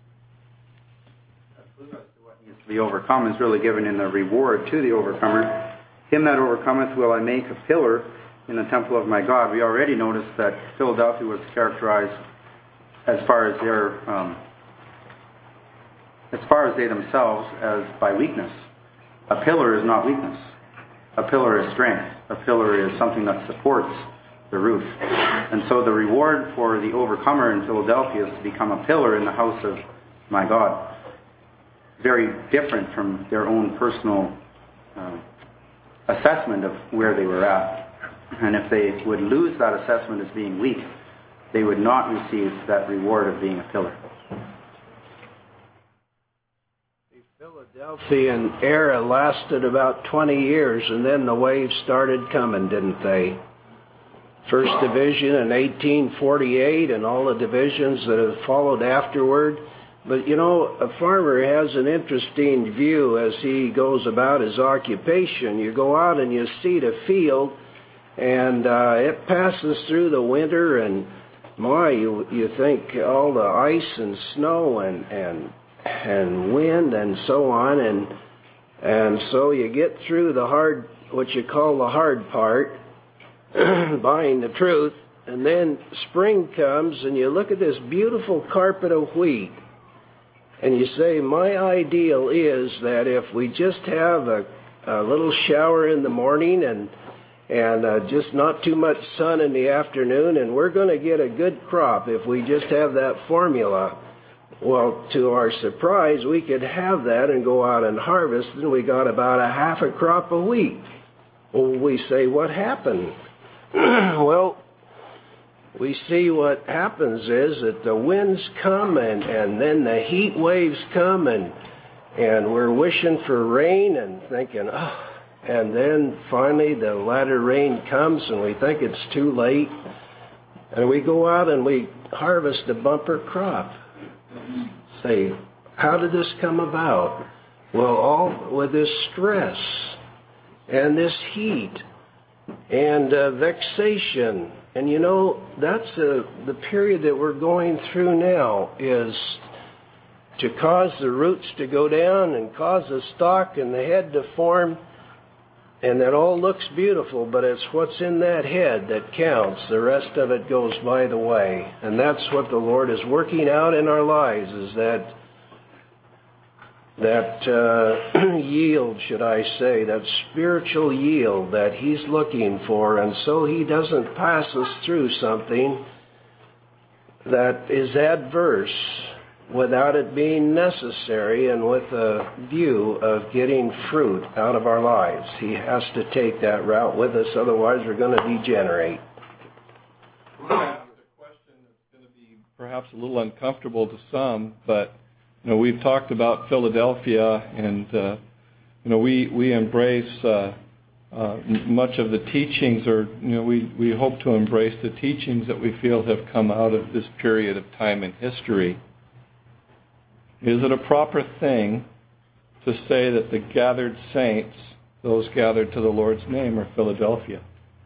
What needs to be overcome is really given in the reward to the overcomer. Him that overcometh will I make a pillar in the temple of my God. We already noticed that Philadelphia was characterized as far as their um, as far as they themselves as by weakness. A pillar is not weakness. A pillar is strength. A pillar is something that supports the roof. And so the reward for the overcomer in Philadelphia is to become a pillar in the house of my God. Very different from their own personal uh, assessment of where they were at. And if they would lose that assessment as being weak, they would not receive that reward of being a pillar. Philadelphian era lasted about twenty years, and then the waves started coming, didn't they? First division in eighteen forty-eight and all the divisions that have followed afterward. But you know, a farmer has an interesting view as he goes about his occupation. You go out and you see the field, and uh, it passes through the winter, and my, you you think all the ice and snow and and and wind and so on, and and so you get through the hard, what you call the hard part, buying the truth, and then spring comes and you look at this beautiful carpet of wheat, and you say, my ideal is that if we just have a, a little shower in the morning and and uh, just not too much sun in the afternoon, and we're going to get a good crop if we just have that formula. Well, to our surprise, we could have that and go out and harvest, and we got about a half a crop of wheat. Well, we say, what happened? Well, we see what happens is that the winds come, and, and then the heat waves come, and and we're wishing for rain and thinking, oh, and then finally the latter rain comes, and we think it's too late, and we go out and we harvest a bumper crop. Say, how did this come about? Well, all with this stress. and this heat and uh, vexation. And you know, that's uh, the period that we're going through now, is to cause the roots to go down and cause the stalk and the head to form. And that all looks beautiful, but it's what's in that head that counts. The rest of it goes by the way. And that's what the Lord is working out in our lives, is that that uh, yield, should I say, that spiritual yield that He's looking for. And so He doesn't pass us through something that is adverse without it being necessary and with a view of getting fruit out of our lives. He has to take that route with us, otherwise we're going to degenerate. We're going to ask a question that's going to be perhaps a little uncomfortable to some, but you know, we've talked about Philadelphia, and uh, you know, we we embrace uh, uh, much of the teachings, or you know, we we hope to embrace the teachings that we feel have come out of this period of time in history. Is it a proper thing to say that the gathered saints, those gathered to the Lord's name, are Philadelphia?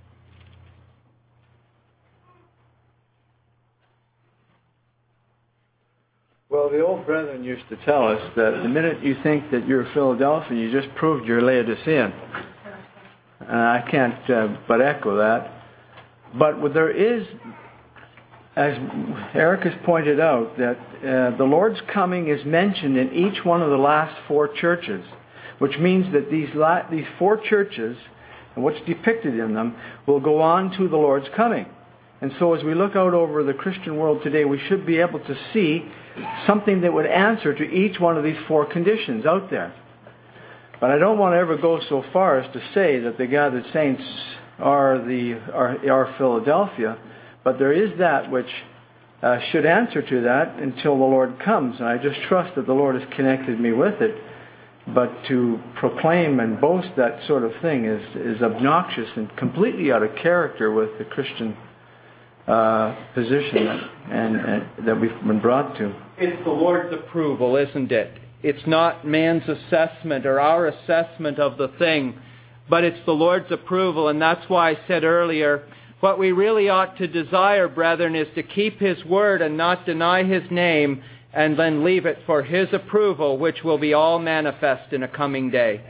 Well, the old brethren used to tell us that the minute you think that you're Philadelphia, you just proved you're Laodicean. And I can't uh, but echo that. But there is, as Eric has pointed out, that uh, the Lord's coming is mentioned in each one of the last four churches, which means that these la- these four churches, and what's depicted in them, will go on to the Lord's coming. And so as we look out over the Christian world today, we should be able to see something that would answer to each one of these four conditions out there. But I don't want to ever go so far as to say that the gathered saints are the are, are Philadelphia, but there is that which uh, should answer to that until the Lord comes. And I just trust that the Lord has connected me with it. But to proclaim and boast that sort of thing is, is obnoxious and completely out of character with the Christian uh, position that, and, and that we've been brought to. It's the Lord's approval, isn't it? It's not man's assessment or our assessment of the thing, but it's the Lord's approval. And that's why I said earlier, what we really ought to desire, brethren, is to keep His word and not deny His name, and then leave it for His approval, which will be all manifest in a coming day.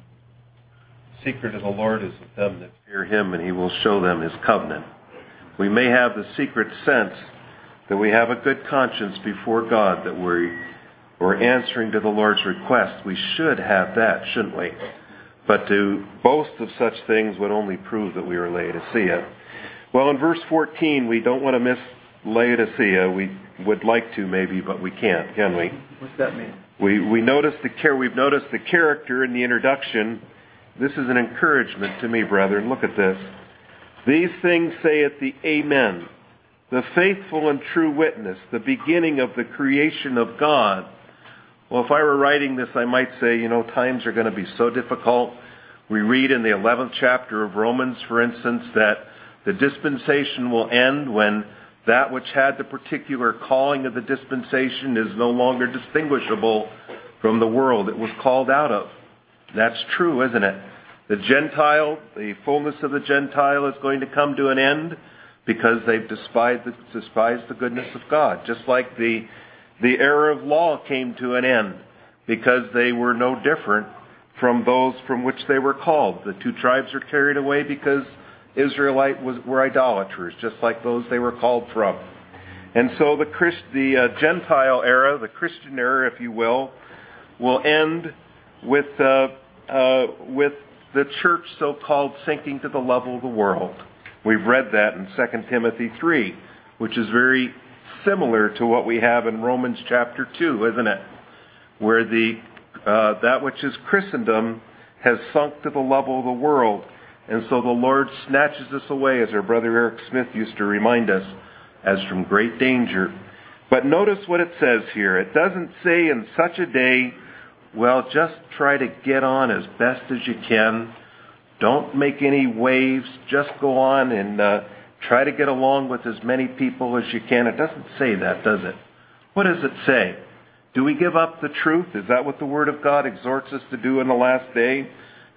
The secret of the Lord is with them that fear Him, and He will show them His covenant. We may have the secret sense that we have a good conscience before God, that we're, we're answering to the Lord's request. We should have that, shouldn't we? But to boast of such things would only prove that we are Laodicea. Well, in verse fourteen, we don't want to miss Laodicea. We would like to maybe, but we can't, can we? What's that mean? We we notice the care. We've noticed the character in the introduction. This is an encouragement to me, brethren. Look at this. These things saith the Amen, the faithful and true witness, the beginning of the creation of God. Well, if I were writing this, I might say, you know, times are going to be so difficult. We read in the eleventh chapter of Romans, for instance, that the dispensation will end when that which had the particular calling of the dispensation is no longer distinguishable from the world it was called out of. That's true, isn't it? The Gentile, the fullness of the Gentile is going to come to an end because they've despised the, despised the goodness of God. Just like the, the era of law came to an end because they were no different from those from which they were called. The two tribes are carried away because Israelite was, were idolaters, just like those they were called from. And so the Christ, the uh, Gentile era, the Christian era, if you will, will end with uh, uh, with the church so-called sinking to the level of the world. We've read that in Second Timothy three, which is very similar to what we have in Romans chapter two, isn't it? Where the uh, that which is Christendom has sunk to the level of the world. And so the Lord snatches us away, as our brother Eric Smith used to remind us, as from great danger. But notice what it says here. It doesn't say in such a day, well, just try to get on as best as you can. Don't make any waves. Just go on and uh, try to get along with as many people as you can. It doesn't say that, does it? What does it say? Do we give up the truth? Is that what the Word of God exhorts us to do in the last day?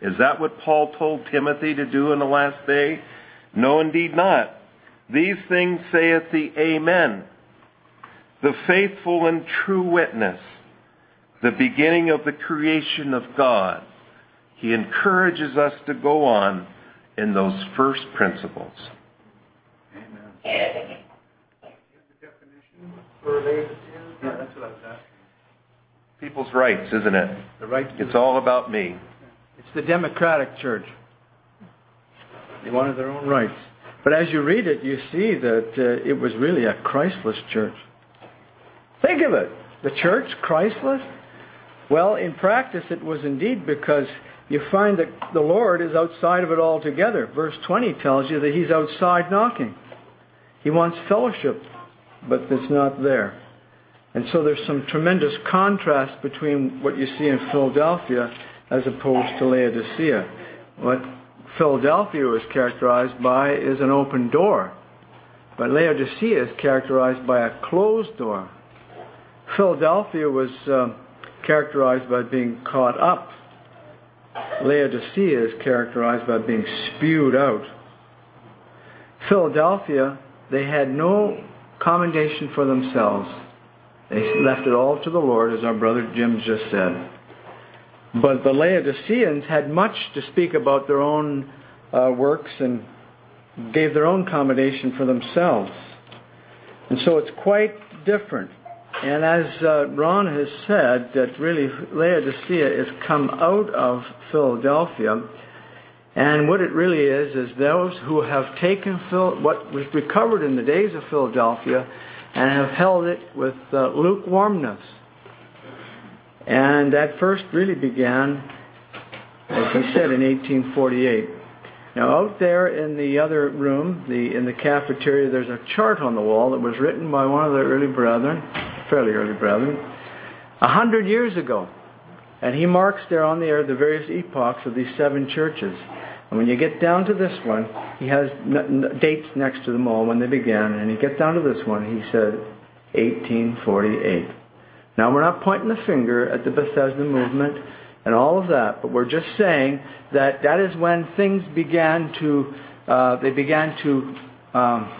Is that what Paul told Timothy to do in the last day? No, indeed not. These things saith the Amen, the faithful and true witness, the beginning of the creation of God. He encourages us to go on in those first principles. Amen. Yeah, that's what I was asking. People's rights, isn't it? The right to It's all about me. It's the democratic church. They wanted their own rights. But as you read it, you see that uh, it was really a Christless church. Think of it. The church, Christless? Well, in practice, it was indeed, because you find that the Lord is outside of it altogether. Verse twenty tells you that He's outside knocking. He wants fellowship, but it's not there. And so there's some tremendous contrast between what you see in Philadelphia as opposed to Laodicea. What Philadelphia was characterized by is an open door, but Laodicea is characterized by a closed door. Philadelphia was uh, characterized by being caught up. Laodicea is characterized by being spewed out. Philadelphia, they had no commendation for themselves. They left it all to the Lord, as our brother Jim just said. But the Laodiceans had much to speak about their own uh, works and gave their own commendation for themselves. And so it's quite different. And as uh, Ron has said, that really Laodicea has come out of Philadelphia. And what it really is, is those who have taken Phil- what was recovered in the days of Philadelphia and have held it with uh, lukewarmness. And that first really began, as he said, in eighteen forty-eight. Now out there in the other room, the in the cafeteria, there's a chart on the wall that was written by one of the early brethren, fairly early brethren, a hundred years ago. And he marks there on there the various epochs of these seven churches. And when you get down to this one, he has n- n- dates next to them all when they began. And you get down to this one, he said eighteen forty-eight. Now, we're not pointing the finger at the Bethesda movement and all of that, but we're just saying that that is when things began to, uh, they began to um,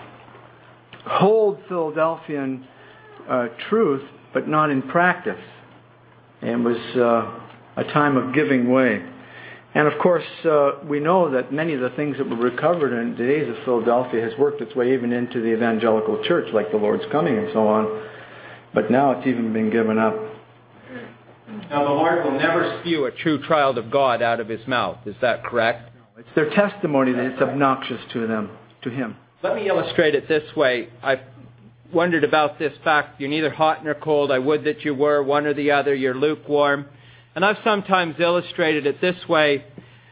hold Philadelphian uh, truth, but not in practice. And it was uh, a time of giving way. And of course, uh, we know that many of the things that were recovered in the days of Philadelphia has worked its way even into the evangelical church, like the Lord's coming and so on. But now it's even been given up. Now the Lord will never spew a true child of God out of His mouth. Is that correct? It's their testimony that it's obnoxious to them, to Him. Let me illustrate it this way. I've wondered about this fact. You're neither hot nor cold. I would that you were, one or the other. You're lukewarm. And I've sometimes illustrated it this way.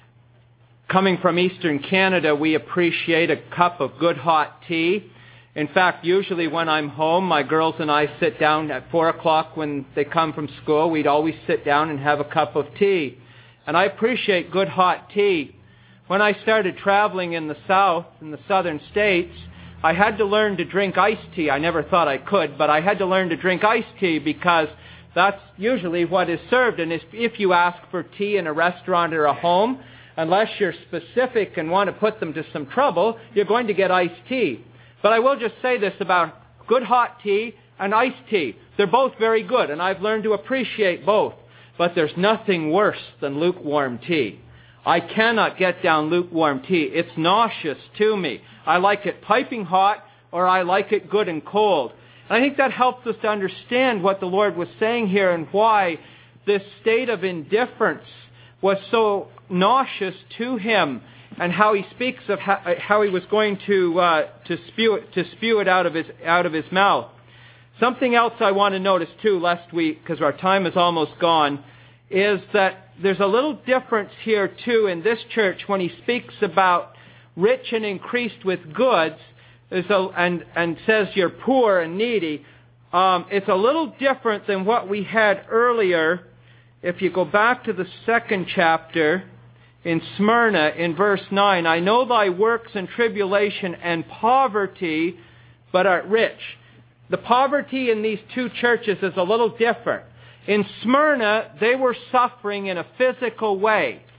Coming from Eastern Canada, we appreciate a cup of good hot tea. In fact, usually when I'm home, my girls and I sit down at four o'clock when they come from school. We'd always sit down and have a cup of tea. And I appreciate good hot tea. When I started traveling in the South, in the southern states, I had to learn to drink iced tea. I never thought I could, but I had to learn to drink iced tea because that's usually what is served. And if you ask for tea in a restaurant or a home, unless you're specific and want to put them to some trouble, you're going to get iced tea. But I will just say this about good hot tea and iced tea. They're both very good, and I've learned to appreciate both. But there's nothing worse than lukewarm tea. I cannot get down lukewarm tea. It's nauseous to me. I like it piping hot, or I like it good and cold. And I think that helps us to understand what the Lord was saying here and why this state of indifference was so nauseous to Him, and how He speaks of how, how He was going to uh, to spew it to spew it out of his out of His mouth. Something else I want to notice too, lest we, because our time is almost gone, is that there's a little difference here too in this church when He speaks about rich and increased with goods, a, and and says you're poor and needy. Um, it's a little different than what we had earlier. If you go back to the second chapter, in Smyrna, in verse nine, I know thy works and tribulation and poverty, but art rich. The poverty in these two churches is a little different. In Smyrna, they were suffering in a physical way.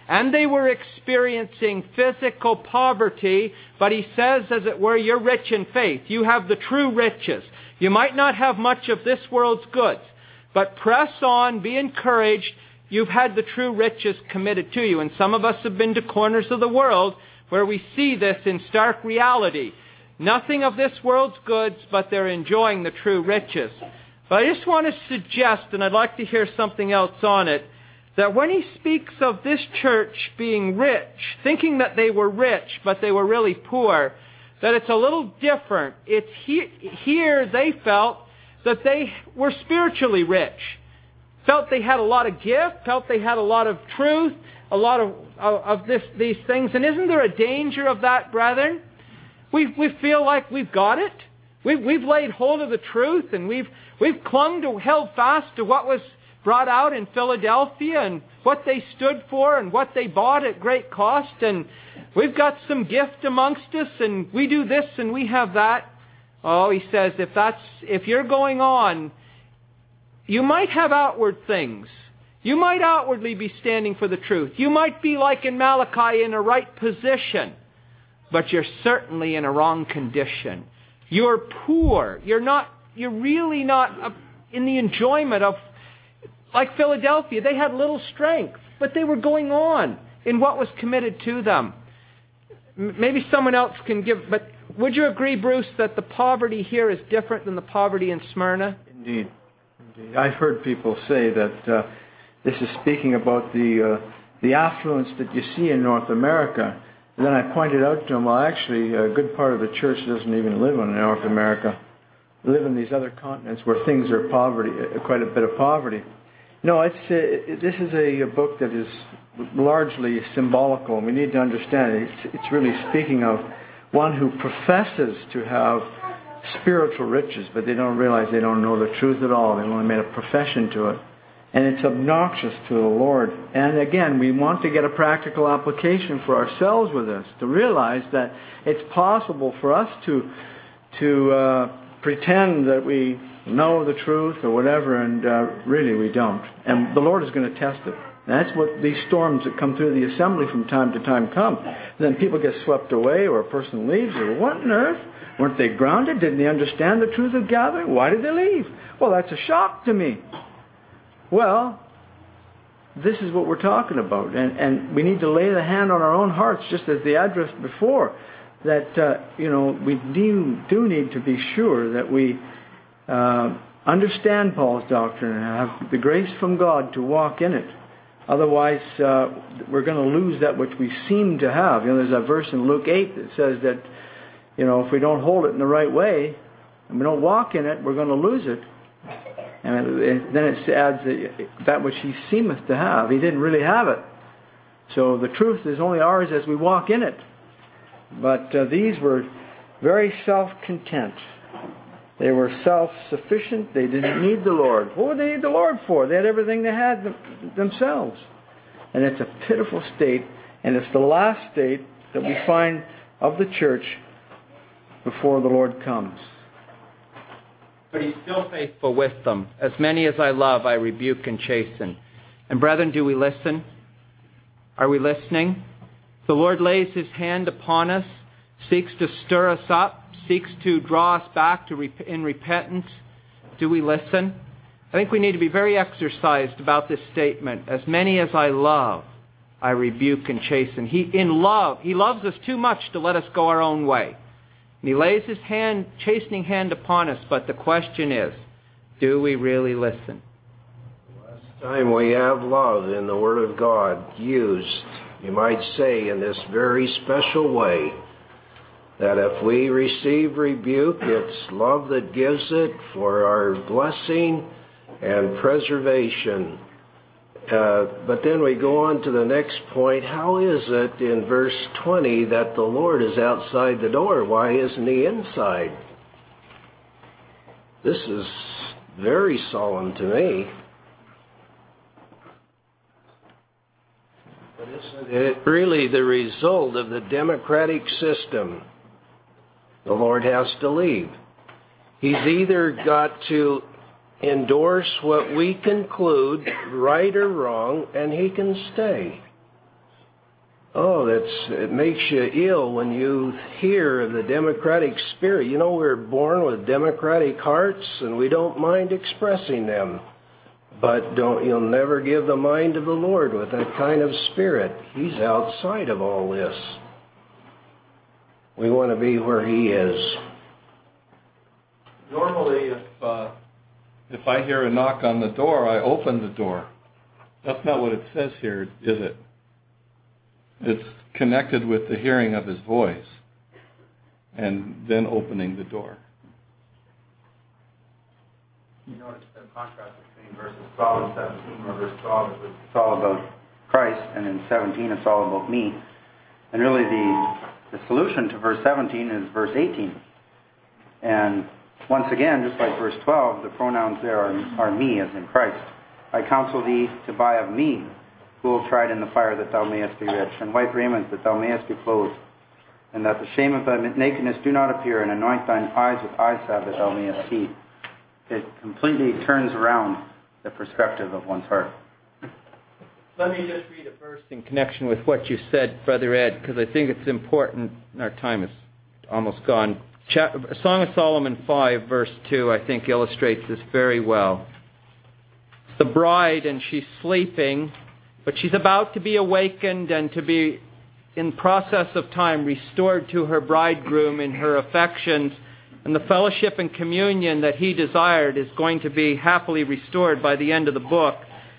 and they were experiencing physical poverty, but he says, as it were, you're rich in faith. You have the true riches. You might not have much of this world's goods, but press on, be encouraged. You've had the true riches committed to you. And some of us have been to corners of the world where we see this in stark reality. Nothing of this world's goods, but they're enjoying the true riches. But I just want to suggest, and I'd like to hear something else on it, that when he speaks of this church being rich, thinking that they were rich, but they were really poor, that it's a little different. It's he, here they felt that they were spiritually rich. Felt they had a lot of gift, felt they had a lot of truth, a lot of, of, of this, these things. And isn't there a danger of that, brethren? We, we feel like we've got it. We've, we've laid hold of the truth, and we've, we've clung to, held fast to what was brought out in Philadelphia and what they stood for and what they bought at great cost, and we've got some gift amongst us, and we do this and we have that. Oh, he says, if that's if you're going on, you might have outward things. You might outwardly be standing for the truth. You might be like in Malachi in a right position, but you're certainly in a wrong condition. You're poor. You're not. You're really not in the enjoyment of. Like Philadelphia, they had little strength, but they were going on in what was committed to them. Maybe someone else can give, but would you agree, Bruce, that the poverty here is different than the poverty in Smyrna? Indeed. Indeed. I've heard people say that uh, this is speaking about the uh, the affluence that you see in North America. And then I pointed out to them, well, actually, a good part of the church doesn't even live in North America. They live in these other continents where things are poverty, quite a bit of poverty. No, it's uh, this is a, a book that is largely symbolical, and we need to understand it. It's, it's really speaking of one who professes to have spiritual riches, but they don't realize they don't know the truth at all. They've only made a profession to it. And it's obnoxious to the Lord. And again, we want to get a practical application for ourselves with this, to realize that it's possible for us to, to uh, pretend that we know the truth or whatever, and uh, really we don't. And the Lord is going to test it. And that's what these storms that come through the assembly from time to time come. And then people get swept away, or a person leaves, or what on earth? Weren't they grounded? Didn't they understand the truth of gathering? Why did they leave? Well, that's a shock to me. Well, this is what we're talking about. And, and we need to lay the hand on our own hearts, just as they addressed before, that, uh, you know, we do, do need to be sure that we Uh, understand Paul's doctrine and have the grace from God to walk in it. Otherwise, uh, we're going to lose that which we seem to have. You know, there's a verse in Luke eight that says that, you know, if we don't hold it in the right way and we don't walk in it, we're going to lose it. And it, then it adds that, that which he seemeth to have. He didn't really have it. So the truth is only ours as we walk in it. But uh, these were very self-content. They were self-sufficient. They didn't need the Lord. What would they need the Lord for? They had everything they had them, themselves. And it's a pitiful state, and it's the last state that we find of the church before the Lord comes. But he's still faithful with them. As many as I love, I rebuke and chasten. And brethren, do we listen? Are we listening? The Lord lays his hand upon us, seeks to stir us up, seeks to draw us back to rep- in repentance. Do we listen? I think we need to be very exercised about this statement. As many as I love, I rebuke and chasten. He, in love, he loves us too much to let us go our own way. And he lays his hand, chastening hand upon us, but the question is, do we really listen? Last time we have love in the Word of God used, you might say, in this very special way, that if we receive rebuke, it's love that gives it for our blessing and preservation. Uh, but then we go on to the next point. How is it in verse twenty that the Lord is outside the door? Why isn't he inside? This is very solemn to me. But isn't it really the result of the democratic system? The Lord has to leave. He's either got to endorse what we conclude, right or wrong, and he can stay. Oh, that's it makes you ill when you hear of the democratic spirit. You know, we're born with democratic hearts, and we don't mind expressing them. But don't you'll never give the mind of the Lord with that kind of spirit. He's outside of all this. We want to be where He is. Normally, if uh, if I hear a knock on the door, I open the door. That's not what it says here, is it? It's connected with the hearing of His voice and then opening the door. You notice the contrast between verses twelve and seventeen, where verse twelve it's all about Christ, and in seventeen it's all about me. And really the, the solution to verse seventeen is verse eighteen. And once again, just like verse twelve, the pronouns there are, are me, as in Christ. I counsel thee to buy of me wool tried in the fire, that thou mayest be rich, and white raiment, that thou mayest be clothed, and that the shame of thy nakedness do not appear, and anoint thine eyes with eye salve, that thou mayest see. It completely turns around the perspective of one's heart. Let me just read a verse in connection with what you said, Brother Ed, because I think it's important. Our time is almost gone. Song of Solomon five, verse two, I think illustrates this very well. It's the bride, and she's sleeping, but she's about to be awakened and to be, in process of time, restored to her bridegroom in her affections. And the fellowship and communion that he desired is going to be happily restored by the end of the book.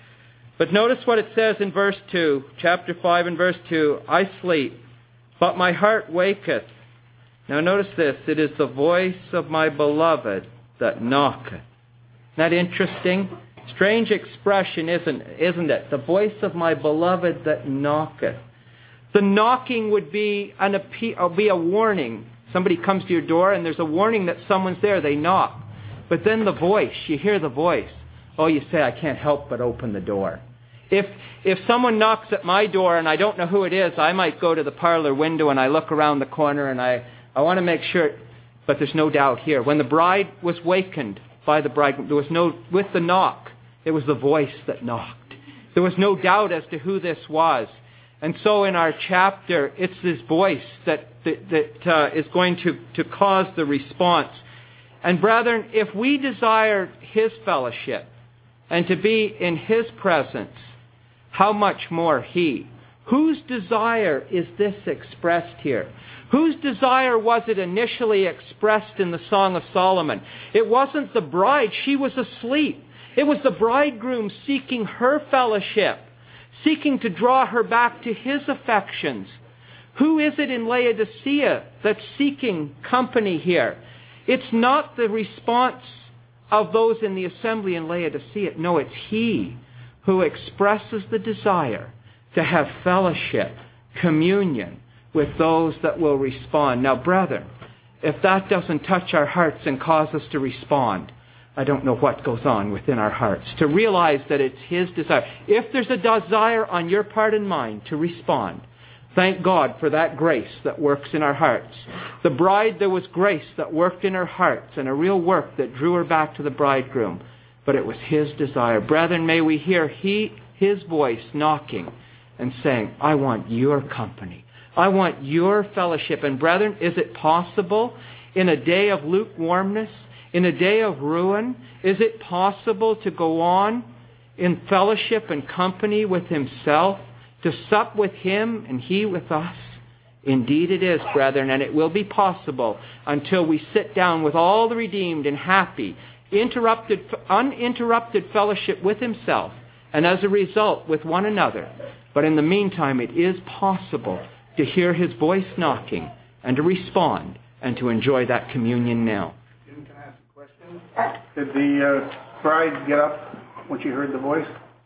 But notice what it says in verse two, chapter five and verse two. I sleep, but my heart waketh. Now notice this. It is the voice of my beloved that knocketh. Isn't that interesting? Strange expression, isn't, isn't it? The voice of my beloved that knocketh. The knocking would be, an appe- be a warning. Somebody comes to your door and there's a warning that someone's there. They knock. But then the voice, you hear the voice. Oh, you say, I can't help but open the door. If if someone knocks at my door and I don't know who it is, I might go to the parlor window and I look around the corner and I, I want to make sure. But there's no doubt here. When the bride was wakened by the bridegroom, there was no, with the knock, it was the voice that knocked. There was no doubt as to who this was. And so in our chapter, it's this voice that, that, that uh, is going to, to cause the response. And brethren, if we desire His fellowship and to be in His presence, how much more He? Whose desire is this expressed here? Whose desire was it initially expressed in the Song of Solomon? It wasn't the bride. She was asleep. It was the bridegroom seeking her fellowship, seeking to draw her back to his affections. Who is it in Laodicea that's seeking company here? It's not the response of those in the assembly in Laodicea. No, it's he who expresses the desire to have fellowship, communion with those that will respond. Now, brethren, if that doesn't touch our hearts and cause us to respond, I don't know what goes on within our hearts. To realize that it's His desire. If there's a desire on your part and mine to respond, thank God for that grace that works in our hearts. The bride, there was grace that worked in her hearts and a real work that drew her back to the bridegroom. But it was His desire. Brethren, may we hear he, His voice knocking and saying, I want your company. I want your fellowship. And brethren, is it possible in a day of lukewarmness, in a day of ruin, is it possible to go on in fellowship and company with Himself, to sup with Him and He with us? Indeed it is, brethren, and it will be possible until we sit down with all the redeemed and happy, interrupted, uninterrupted fellowship with Himself, and as a result with one another. But in the meantime, it is possible to hear His voice knocking and to respond and to enjoy that communion now. Can I ask a question? Did the uh, bride get up when she heard the voice?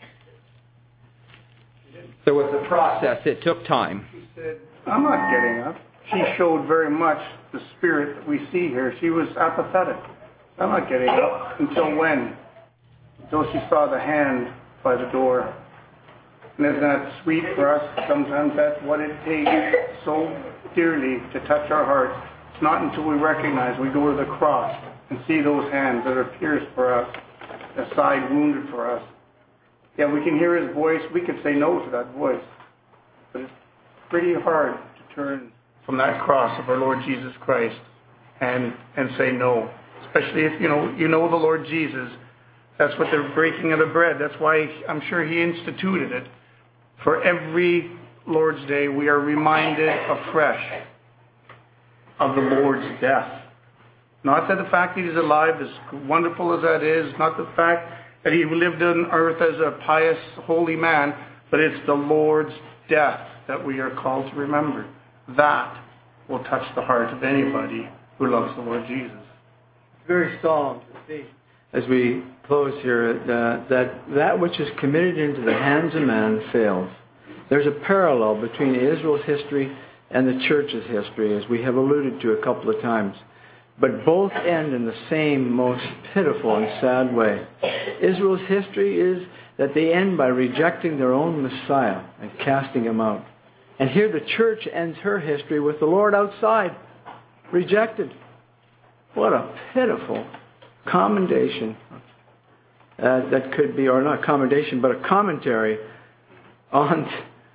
There was a process. It took time. She said, I'm not getting up. She showed very much the spirit that we see here. She was apathetic. I'm not getting up. Until when? Until she saw the hand by the door. And isn't that sweet for us? Sometimes that's what it takes so dearly to touch our hearts. It's not until we recognize we go to the cross and see those hands that are pierced for us, the side wounded for us. Yeah, we can hear His voice. We can say no to that voice. But pretty hard to turn from that cross of our Lord Jesus Christ and and say no. Especially if you know you know the Lord Jesus. That's what the breaking of the bread. That's why I'm sure He instituted it. For every Lord's Day, we are reminded afresh of the Lord's death. Not that the fact that He's alive, as wonderful as that is, not the fact that He lived on earth as a pious, holy man, but it's the Lord's death that we are called to remember. That will touch the heart of anybody who loves the Lord Jesus. It's very solemn to see, as we close here, uh, that that which is committed into the hands of man fails. There's a parallel between Israel's history and the church's history, as we have alluded to a couple of times. But both end in the same most pitiful and sad way. Israel's history is that they end by rejecting their own Messiah and casting Him out. And here the church ends her history with the Lord outside, rejected. What a pitiful commendation uh, that could be, or not commendation, but a commentary on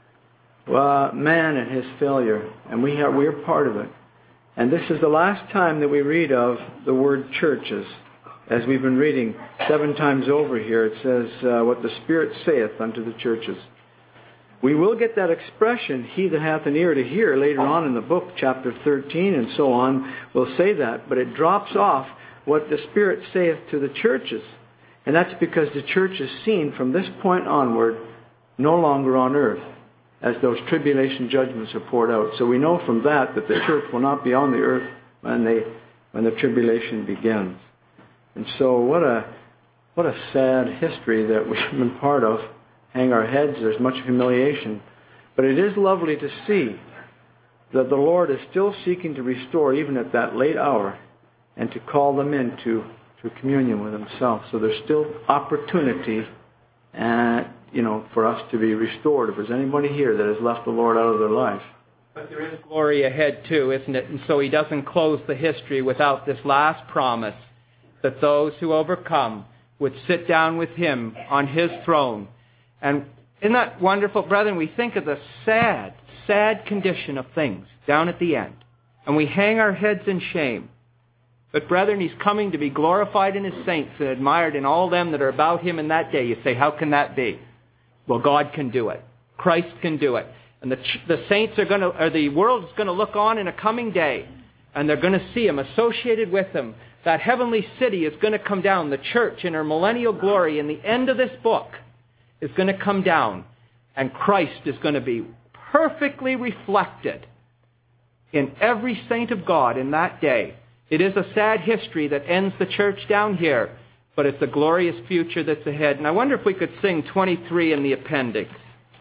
uh, man and his failure. And we are, we are part of it. And this is the last time that we read of the word churches. As we've been reading seven times over here, it says, uh, what the Spirit saith unto the churches. We will get that expression, he that hath an ear to hear, later on in the book, chapter thirteen and so on, will say that. But it drops off what the Spirit saith to the churches. And that's because the church is seen from this point onward no longer on earth, as those tribulation judgments are poured out. So we know from that that the church will not be on the earth when they when the tribulation begins. And so what a what a sad history that we've been part of. Hang our heads, there's much humiliation. But it is lovely to see that the Lord is still seeking to restore, even at that late hour, and to call them into to communion with Himself. So there's still opportunity and you know, for us to be restored. If there's anybody here that has left the Lord out of their life. But there is glory ahead too, isn't it? And so He doesn't close the history without this last promise that those who overcome would sit down with Him on His throne. And isn't that wonderful, brethren? We think of the sad, sad condition of things down at the end. And we hang our heads in shame. But brethren, He's coming to be glorified in His saints and admired in all them that are about Him in that day. You say, how can that be? Well, God can do it. Christ can do it. And the, the saints are going to, or the world is going to look on in a coming day, and they're going to see Him associated with Him. That heavenly city is going to come down. The church in her millennial glory in the end of this book is going to come down, and Christ is going to be perfectly reflected in every saint of God in that day. It is a sad history that ends the church down here, but it's a glorious future that's ahead. And I wonder if we could sing twenty-three in the appendix.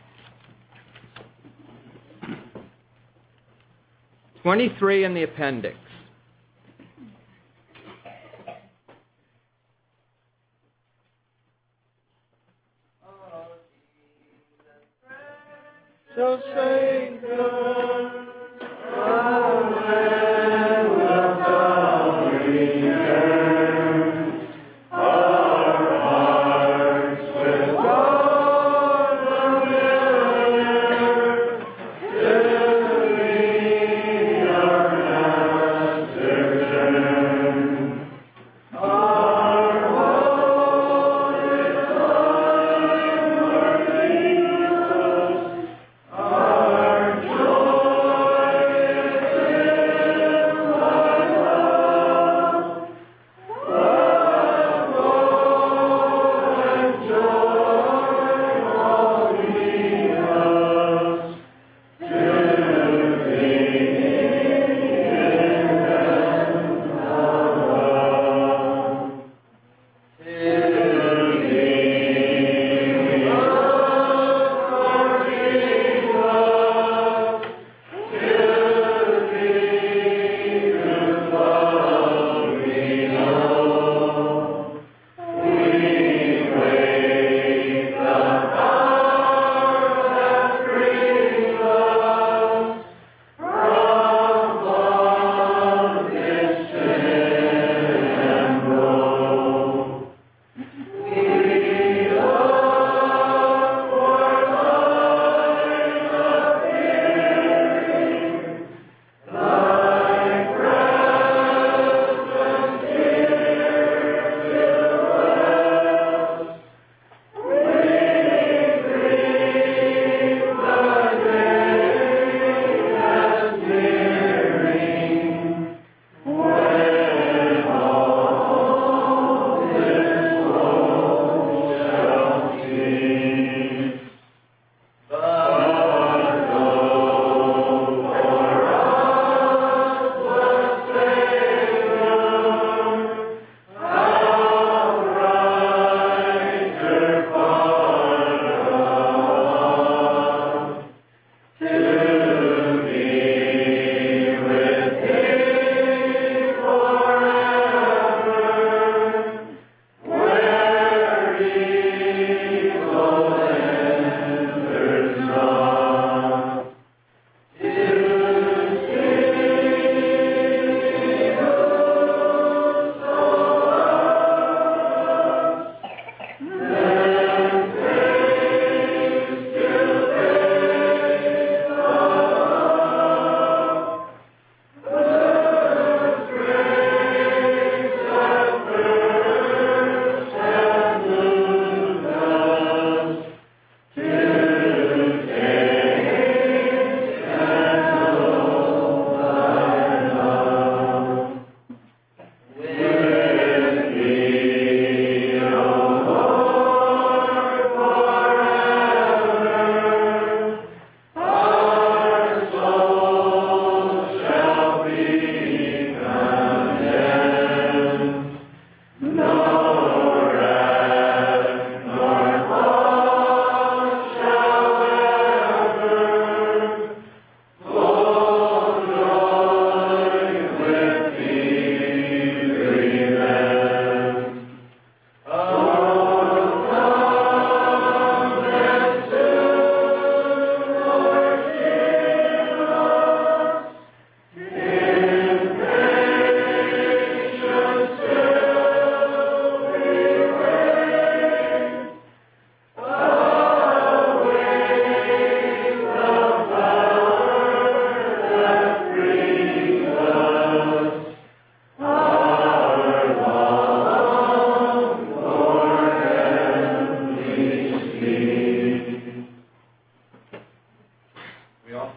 twenty-three in the appendix. So Savior, Our joy.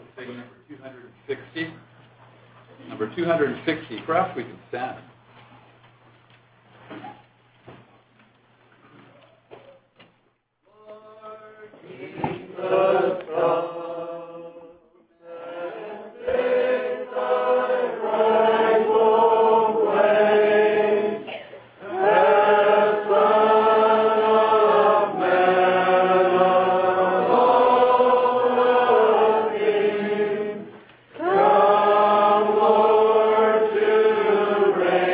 sing number two hundred sixty. Number two hundred sixty. Perhaps we can stand. Come, Lord, to reign.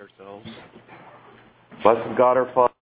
ourselves. Blessed God our Father.